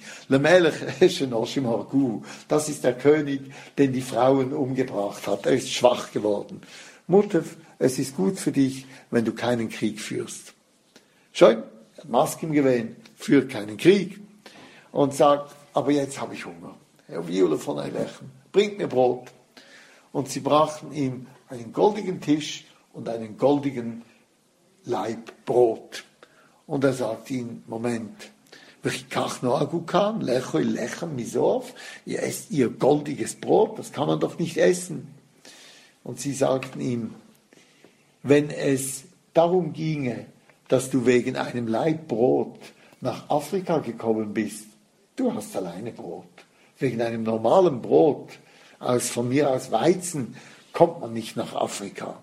Das ist der König, den die Frauen umgebracht hat. Er ist schwach geworden. Mutter, es ist gut für dich, wenn du keinen Krieg führst. Schön, er hat Maskim gewähnt, führt keinen Krieg und sagt, aber jetzt habe ich Hunger. Herr Viola von Eilechen, bringt mir Brot. Und sie brachten ihm einen goldigen Tisch und einen goldigen Laib Brot. Und er sagt ihnen, Moment, ihr esst ihr goldiges Brot, das kann man doch nicht essen. Und sie sagten ihm, wenn es darum ginge, dass du wegen einem Laib Brot nach Afrika gekommen bist, du hast alleine Brot. Wegen einem normalen Brot, aus, von mir aus Weizen, kommt man nicht nach Afrika.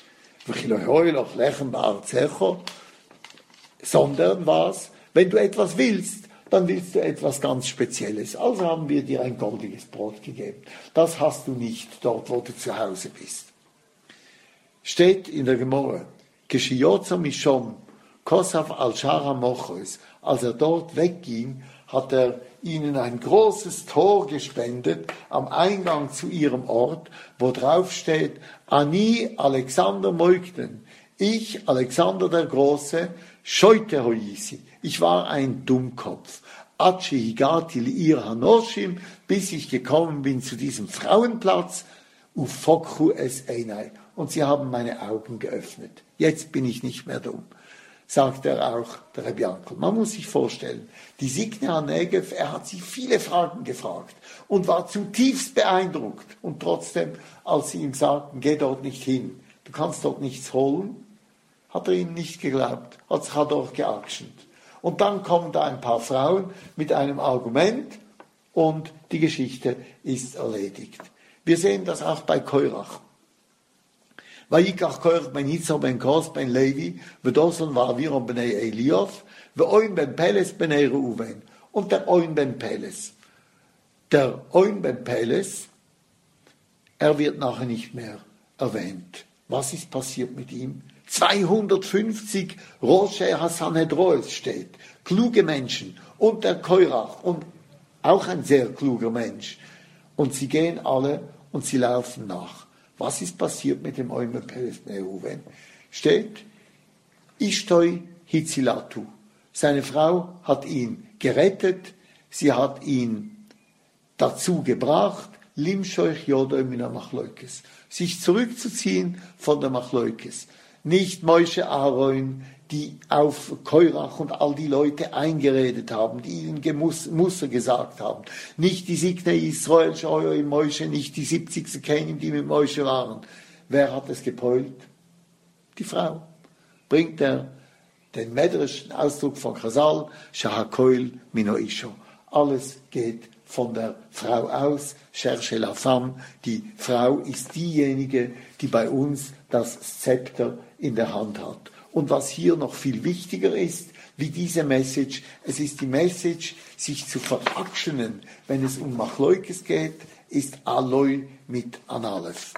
Sondern was? Wenn du etwas willst, dann willst du etwas ganz Spezielles. Also haben wir dir ein goldiges Brot gegeben. Das hast du nicht dort, wo du zu Hause bist. Steht in der Gemorre, Geshiyozo Mishom, Kosav al-Shara Mochos, als er dort wegging, hat er ihnen ein großes Tor gespendet am Eingang zu ihrem Ort, wo drauf steht, Ani Alexander Moikden, ich, Alexander der Große, scheute hoisi, ich war ein Dummkopf, Atschi higati li'ir hanoshim, bis ich gekommen bin zu diesem Frauenplatz, ufokhu es einai, und sie haben meine Augen geöffnet. Jetzt bin ich nicht mehr dumm. sagt er auch, der Rebbe Yankel. Man muss sich vorstellen, die Sikne HaNegev, er hat sich viele Fragen gefragt und war zutiefst beeindruckt. Und trotzdem, als sie ihm sagten, geh dort nicht hin, du kannst dort nichts holen, hat er ihnen nicht geglaubt, hat sich dort geaktiont. Und dann kommen da ein paar Frauen mit einem Argument und die Geschichte ist erledigt. Wir sehen das auch bei Korach. ויקח קורח בן יצחק בן קוס בן לוי ודוסון ואבירם בני אליוף ואוין בן פלס בני ראובן und der Oin ben Peles. Der Oin ben Peles, er wird nachher nicht mehr erwähnt. Was ist passiert mit ihm? zweihundertfünfzig Roshei HaSanhedroes steht, kluge Menschen und der Korach und auch ein sehr kluger Mensch. Und sie gehen alle und sie laufen nach. Was ist passiert mit dem Oin ben Peles ben Reuven? Steht, Ishtoi Hitzilatu. Seine Frau hat ihn gerettet, sie hat ihn dazu gebracht, Limshoich Yodoi mina Machloikes, sich zurückzuziehen von der Machloikes. Nicht Moshe Aaron, die auf Korach und all die Leute eingeredet haben, die ihnen Muster gesagt haben. Nicht die Sikne Israel, Scheuer im Moshe, nicht die siebzig Sekenim, die mit Moshe waren. Wer hat es gepeult? Die Frau. Bringt er den medrischen Ausdruck von Chazal, Shahakoil Mino Isho. Alles geht von der Frau aus, Cherche la femme. Die Frau ist diejenige, die bei uns das Zepter in der Hand hat. Und was hier noch viel wichtiger ist, wie diese Message, es ist die Message, sich zu veractionen, wenn es um Machloikes geht, ist Aloi mit Analef.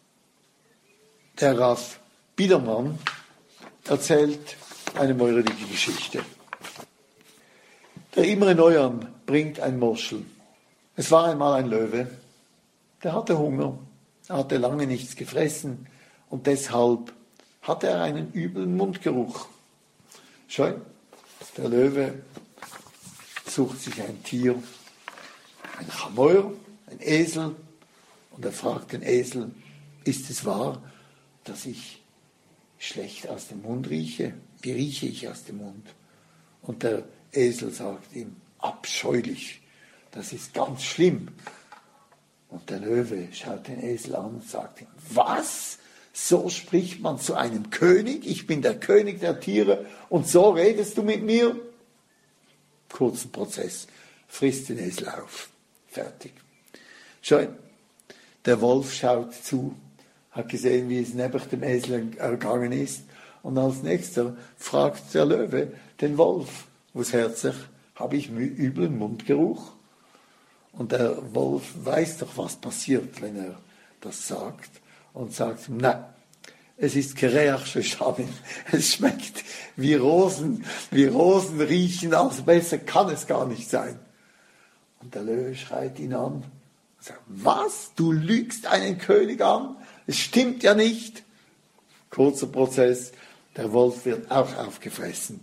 Der Rav Biedermann erzählt eine meurige Geschichte. Der Imre Neuern bringt ein Moschel. Es war einmal ein Löwe, der hatte Hunger, er hatte lange nichts gefressen und deshalb hatte er einen üblen Mundgeruch. Schau, der Löwe sucht sich ein Tier, ein Chameur, ein Esel, und er fragt den Esel, ist es wahr, dass ich schlecht aus dem Mund rieche? Wie rieche ich aus dem Mund? Und der Esel sagt ihm, abscheulich, das ist ganz schlimm. Und der Löwe schaut den Esel an und sagt ihm, was? So spricht man zu einem König, ich bin der König der Tiere und so redest du mit mir? Kurzen Prozess, frisst den Esel auf, fertig. Schön, der Wolf schaut zu, hat gesehen, wie es neben dem Esel ergangen ist und als nächster fragt der Löwe den Wolf, wo's herzlich, habe ich üblen Mundgeruch? Und der Wolf weiß doch, was passiert, wenn er das sagt. Und sagt, nein, es ist Kereach Shoshanim. Es schmeckt wie Rosen, wie Rosen riechen, also besser kann es gar nicht sein. Und der Löwe schreit ihn an und sagt, was? Du lügst einen König an? Es stimmt ja nicht. Kurzer Prozess, der Wolf wird auch aufgefressen.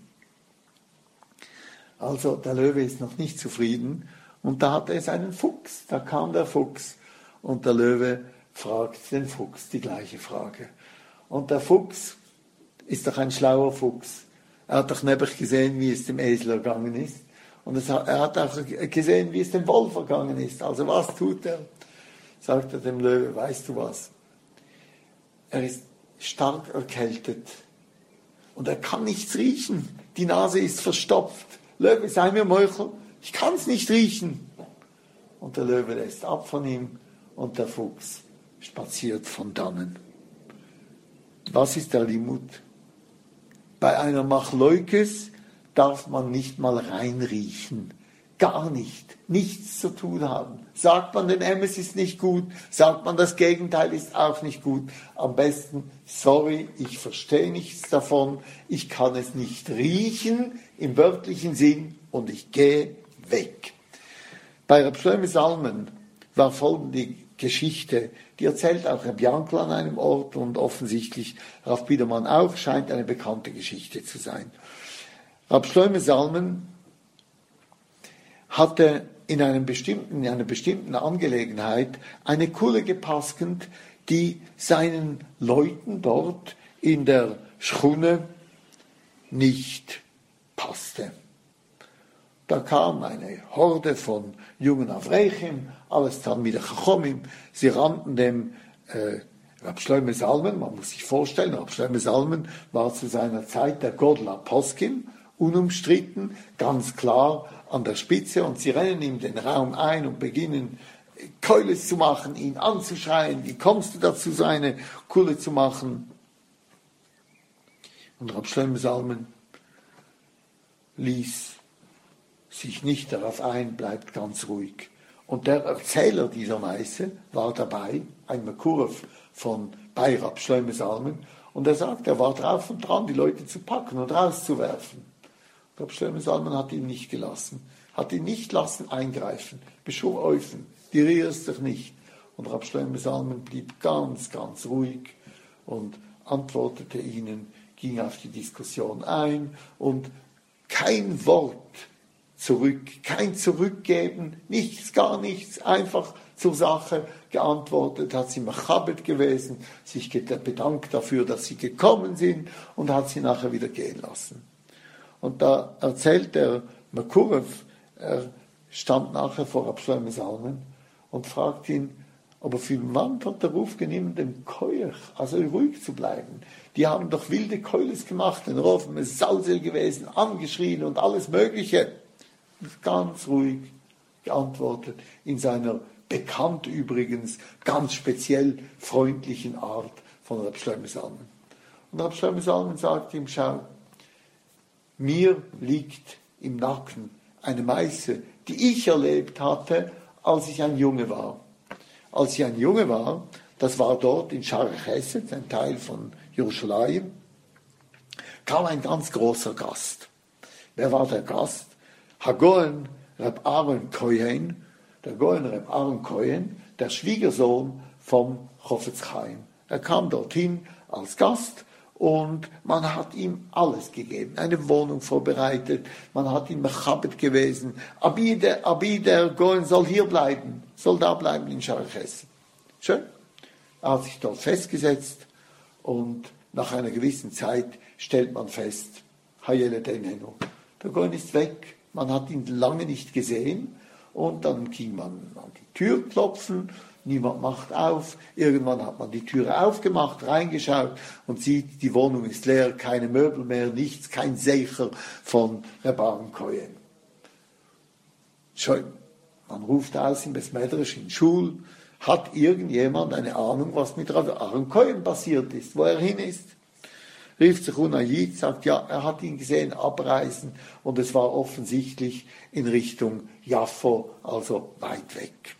Also der Löwe ist noch nicht zufrieden und da hatte es einen Fuchs, da kam der Fuchs und der Löwe fragt den Fuchs die gleiche Frage. Und der Fuchs ist doch ein schlauer Fuchs. Er hat doch neblich gesehen, wie es dem Esel ergangen ist. Und es hat, er hat auch gesehen, wie es dem Wolf ergangen ist. Also was tut er? Sagt er dem Löwe, weißt du was? Er ist stark erkältet. Und er kann nichts riechen. Die Nase ist verstopft. Löwe, sei mir Meuchel, ich kann es nicht riechen. Und der Löwe lässt ab von ihm und der Fuchs spaziert von dannen. Was ist der Limut? Bei einer Machloikes darf man nicht mal reinriechen. Gar nicht. Nichts zu tun haben. Sagt man, den Emes ist nicht gut, sagt man, das Gegenteil ist auch nicht gut. Am besten, sorry, ich verstehe nichts davon, ich kann es nicht riechen, im wörtlichen Sinn, und ich gehe weg. Bei Reb Shlomo Zalman war folgende Geschichte, die erzählt auch Reb Yankel an einem Ort und offensichtlich Rav Biedermann auch, scheint eine bekannte Geschichte zu sein. Reb Shlomo Zalman hatte in, einem bestimmten, in einer bestimmten Angelegenheit eine Kulle gepaskend, die seinen Leuten dort in der Schchune nicht passte. Da kam eine Horde von jungen Avrechim, alles dann wieder Chachomim, sie rannten dem äh, Rab Shlomo Zalman, man muss sich vorstellen, Rab Shlomo Zalman war zu seiner Zeit der Godel HaPoskim, unumstritten, ganz klar an der Spitze, und sie rennen ihm den Raum ein und beginnen Keules zu machen, ihn anzuschreien, wie kommst du dazu, seine Kulle zu machen? Und Rab Shlomo Zalman ließ sich nicht darauf ein, bleibt ganz ruhig. Und der Erzähler dieser Meise war dabei, ein Makurev von bei Rab Shlomo Zalman, und er sagt, er war drauf und dran, die Leute zu packen und rauszuwerfen. Rab Shlomo Zalman hat ihn nicht gelassen, hat ihn nicht lassen eingreifen, beschwor Eufen, die rührst dich nicht. Und Rab Shlomo Zalman blieb ganz, ganz ruhig und antwortete ihnen, ging auf die Diskussion ein und kein Wort zurück, kein Zurückgeben, nichts, gar nichts, einfach zur Sache geantwortet, hat sie machabet gewesen, sich bedankt dafür, dass sie gekommen sind, und hat sie nachher wieder gehen lassen. Und da erzählt der Makurev, er stand nachher vor Rab Shlomo Zalman und fragt ihn, aber für den Mann hat der Ruf genommen, dem Keuch, also ruhig zu bleiben. Die haben doch wilde Keules gemacht, den Ruf ist Salsel gewesen, angeschrien und alles Mögliche. Ganz ruhig geantwortet, in seiner bekannt übrigens ganz speziell freundlichen Art von Rab Shlomo Zalman. Und Rab Shlomo Zalman sagt ihm, schau, mir liegt im Nacken eine Meise, die ich erlebt hatte, als ich ein Junge war. Als ich ein Junge war, das war dort in Sha'ar Chesed, ein Teil von Jerusalem, kam ein ganz großer Gast. Wer war der Gast? Hagoen Reb Aaron Cohen, der Goen Reb Aaron Cohen, der Schwiegersohn vom Chofetz Chaim. Er kam dorthin als Gast und man hat ihm alles gegeben, eine Wohnung vorbereitet, man hat ihm mechabet gewesen. Abi der, Abi der Goen soll hier bleiben, soll da bleiben in Sha'ar Chesed. Schön. Er hat sich dort festgesetzt und nach einer gewissen Zeit stellt man fest, Hayele Denenu, der Goen ist weg. Man hat ihn lange nicht gesehen, und dann ging man an die Tür klopfen, niemand macht auf, irgendwann hat man die Türe aufgemacht, reingeschaut und sieht, die Wohnung ist leer, keine Möbel mehr, nichts, kein Seicher von Reb Aaron Cohen. Schön, man ruft aus im Bes Medrash, in Schul, hat irgendjemand eine Ahnung, was mit Reb Aaron Cohen passiert ist, wo er hin ist? Rief sich Unayid, sagt, ja, er hat ihn gesehen abreisen, und es war offensichtlich in Richtung Jaffo, also weit weg.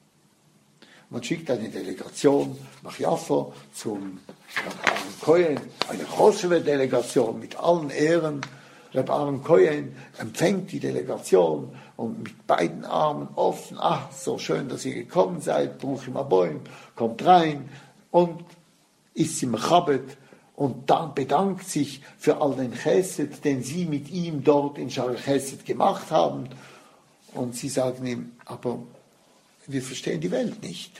Man schickt eine Delegation nach Jaffo zum Reb Aaron Cohen, eine Choshewe-Delegation mit allen Ehren. Reb Aaron Cohen empfängt die Delegation und mit beiden Armen offen, ach, so schön, dass ihr gekommen seid, Bruchim Aboim, kommt rein und ist sie mechabet. Und dann bedankt sich für all den Chesed, den sie mit ihm dort in Sha'ar Chesed gemacht haben. Und sie sagen ihm, aber wir verstehen die Welt nicht.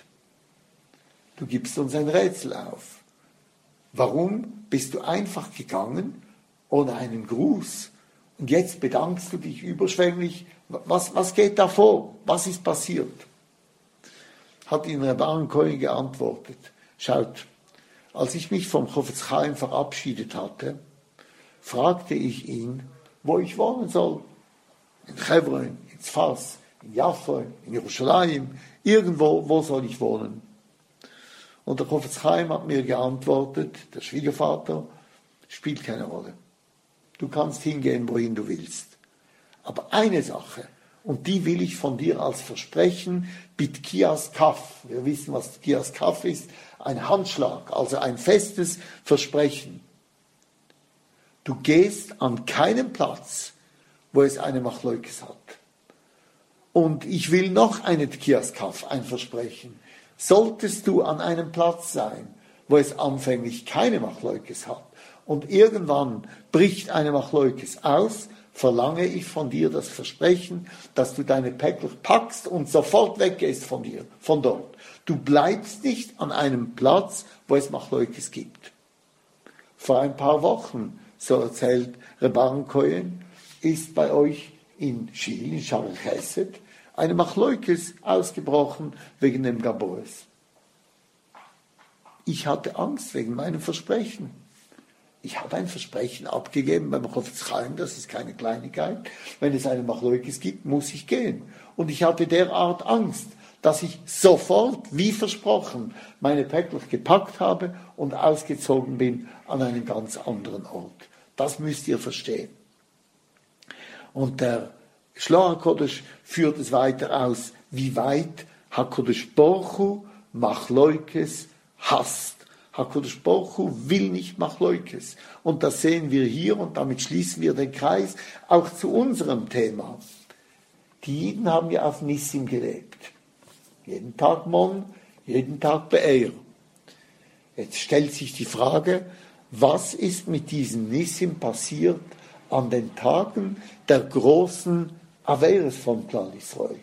Du gibst uns ein Rätsel auf. Warum bist du einfach gegangen, ohne einen Gruß? Und jetzt bedankst du dich überschwänglich. Was, was geht da vor? Was ist passiert? Hat ihnen Reb Aaron Cohen geantwortet. Schaut, als ich mich vom Chofetz Chaim verabschiedet hatte, fragte ich ihn, wo ich wohnen soll. In Hebron, in Tzfas, in Jaffo, in Jerusalem, irgendwo, wo soll ich wohnen? Und der Chofetz Chaim hat mir geantwortet, der Schwiegervater, spielt keine Rolle. Du kannst hingehen, wohin du willst. Aber eine Sache, und die will ich von dir als Versprechen, bit Kias Kaf. Wir wissen, was Kias Kaf ist. Ein Handschlag, also ein festes Versprechen. Du gehst an keinen Platz, wo es eine Machleukes hat. Und ich will noch eine Kias Kaf, ein Versprechen. Solltest du an einem Platz sein, wo es anfänglich keine Machleukes hat, und irgendwann bricht eine Machleukes aus, verlange ich von dir das Versprechen, dass du deine Päckler packst und sofort weggehst von dir, von dort. Du bleibst nicht an einem Platz, wo es Machleukes gibt. Vor ein paar Wochen so erzählt Reban Cohen, ist bei euch in Schil, in Sharei Chesed, eine Machloikes ausgebrochen wegen dem Gaboes. Ich hatte Angst wegen meinem Versprechen. Ich habe ein Versprechen abgegeben beim Chofetz Chaim, das ist keine Kleinigkeit. Wenn es eine Machloikes gibt, muss ich gehen. Und ich hatte derart Angst, dass ich sofort, wie versprochen, meine Päckler gepackt habe und ausgezogen bin an einen ganz anderen Ort. Das müsst ihr verstehen. Und der Shloach HaKodesh führt es weiter aus, wie weit HaKodesh Baruch Hu Machloikes hasst. HaKodesh Baruch Hu will nicht Machloikes. Und das sehen wir hier und damit schließen wir den Kreis auch zu unserem Thema. Die Jiden haben ja auf Nissim gelebt. Jeden Tag Mon, jeden Tag Be'er. Jetzt stellt sich die Frage, was ist mit diesen Nissim passiert an den Tagen der großen Averes von Klal Yisrael?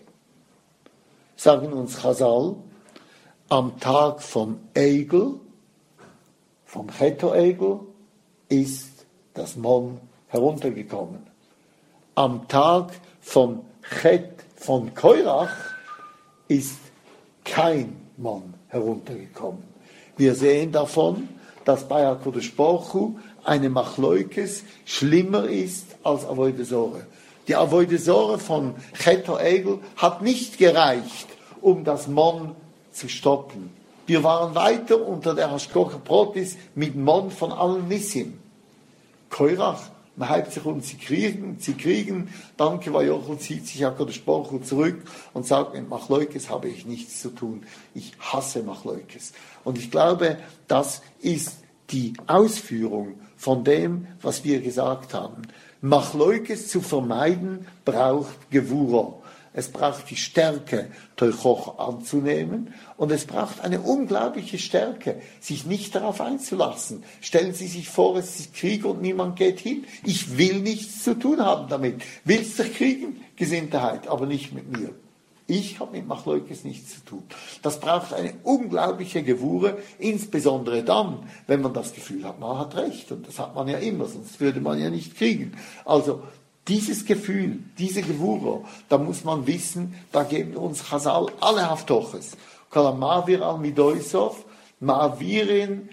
Sagen uns Chazal, am Tag vom Egel, vom Cheto-Egel, ist das Mon heruntergekommen. Am Tag vom Chet von Korach ist kein Mon heruntergekommen. Wir sehen davon, dass bei HaKodesh Baruch Hu eine Machloikes schlimmer ist als Avodah Zorah. Die Avodah Zorah von Cheto Egel hat nicht gereicht, um das Mon zu stoppen. Wir waren weiter unter der Hashkocha Protis mit Mon von allen Nissim. Korach, man heibt sich und sie kriegen, sie kriegen, dann Kevayochel zieht sich HaKodesh Baruch Hu zurück und sagt, mit Machloikes habe ich nichts zu tun. Ich hasse Machloikes. Und ich glaube, das ist die Ausführung von dem, was wir gesagt haben. Machloikes zu vermeiden, braucht Gewura. Es braucht die Stärke, Teuchoch anzunehmen, und es braucht eine unglaubliche Stärke, sich nicht darauf einzulassen. Stellen Sie sich vor, es ist Krieg und niemand geht hin. Ich will nichts zu tun haben damit. Willst du kriegen? Gesinnterheit, aber nicht mit mir. Ich habe mit Machloikes nichts zu tun. Das braucht eine unglaubliche Gewure, insbesondere dann, wenn man das Gefühl hat, man hat recht. Und das hat man ja immer, sonst würde man ja nicht kriegen. Also dieses Gefühl, diese Gewure, da muss man wissen, da geben uns Chazal alle Haftoches. Kala Ma'avir al Midoisov, Ma'avirin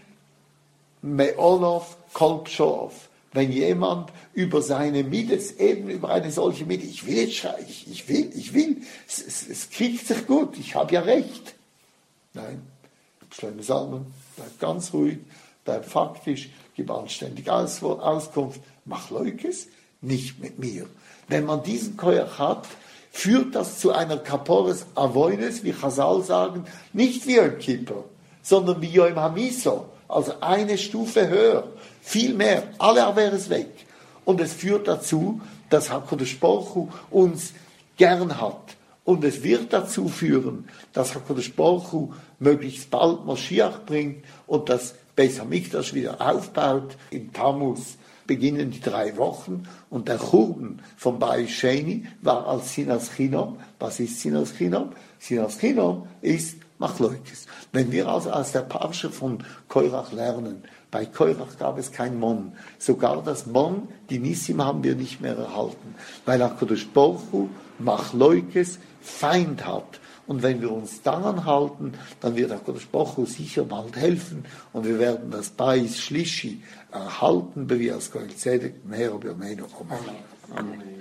Me'olov Kolpshov. Wenn jemand über seine Mides, eben über eine solche Mide, ich will jetzt schreien, ich, ich will, ich will, es, es, es kriegt sich gut, ich habe ja recht. Nein, schlimme Salmen, bleib ganz ruhig, bleib faktisch, gib anständig Aus, Auskunft, mach Leukes, nicht mit mir. Wenn man diesen Koyach hat, führt das zu einer Kapores Avoines, wie Chazal sagen, nicht wie Yom Kippur, sondern wie Yom Hamiso, also eine Stufe höher, viel mehr, alle Averes weg. Und es führt dazu, dass HaKodesh Baruch Hu uns gern hat. Und es wird dazu führen, dass HaKodesh Baruch Hu möglichst bald Moschiach bringt und das Beis Hamikdash wieder aufbaut. Im Tammuz beginnen die drei Wochen und der Churban von Bayis Sheni war als Sinas Chinom. Was ist Sinas Chinom? Sinas Chinom ist Machloikes. Wenn wir also aus der Parsche von Korach lernen, bei Korach gab es kein Mon. Sogar das Mon, die Nissim, haben wir nicht mehr erhalten, weil HaKodesh Baruch Hu Machloikes Feind hat. Und wenn wir uns daran halten, dann wird HaKodesh Baruch Hu sicher bald helfen und wir werden das Bayis Shlishi erhalten, wie es Koel Zedek, Meher B'Yomeinu. Amen. Amen.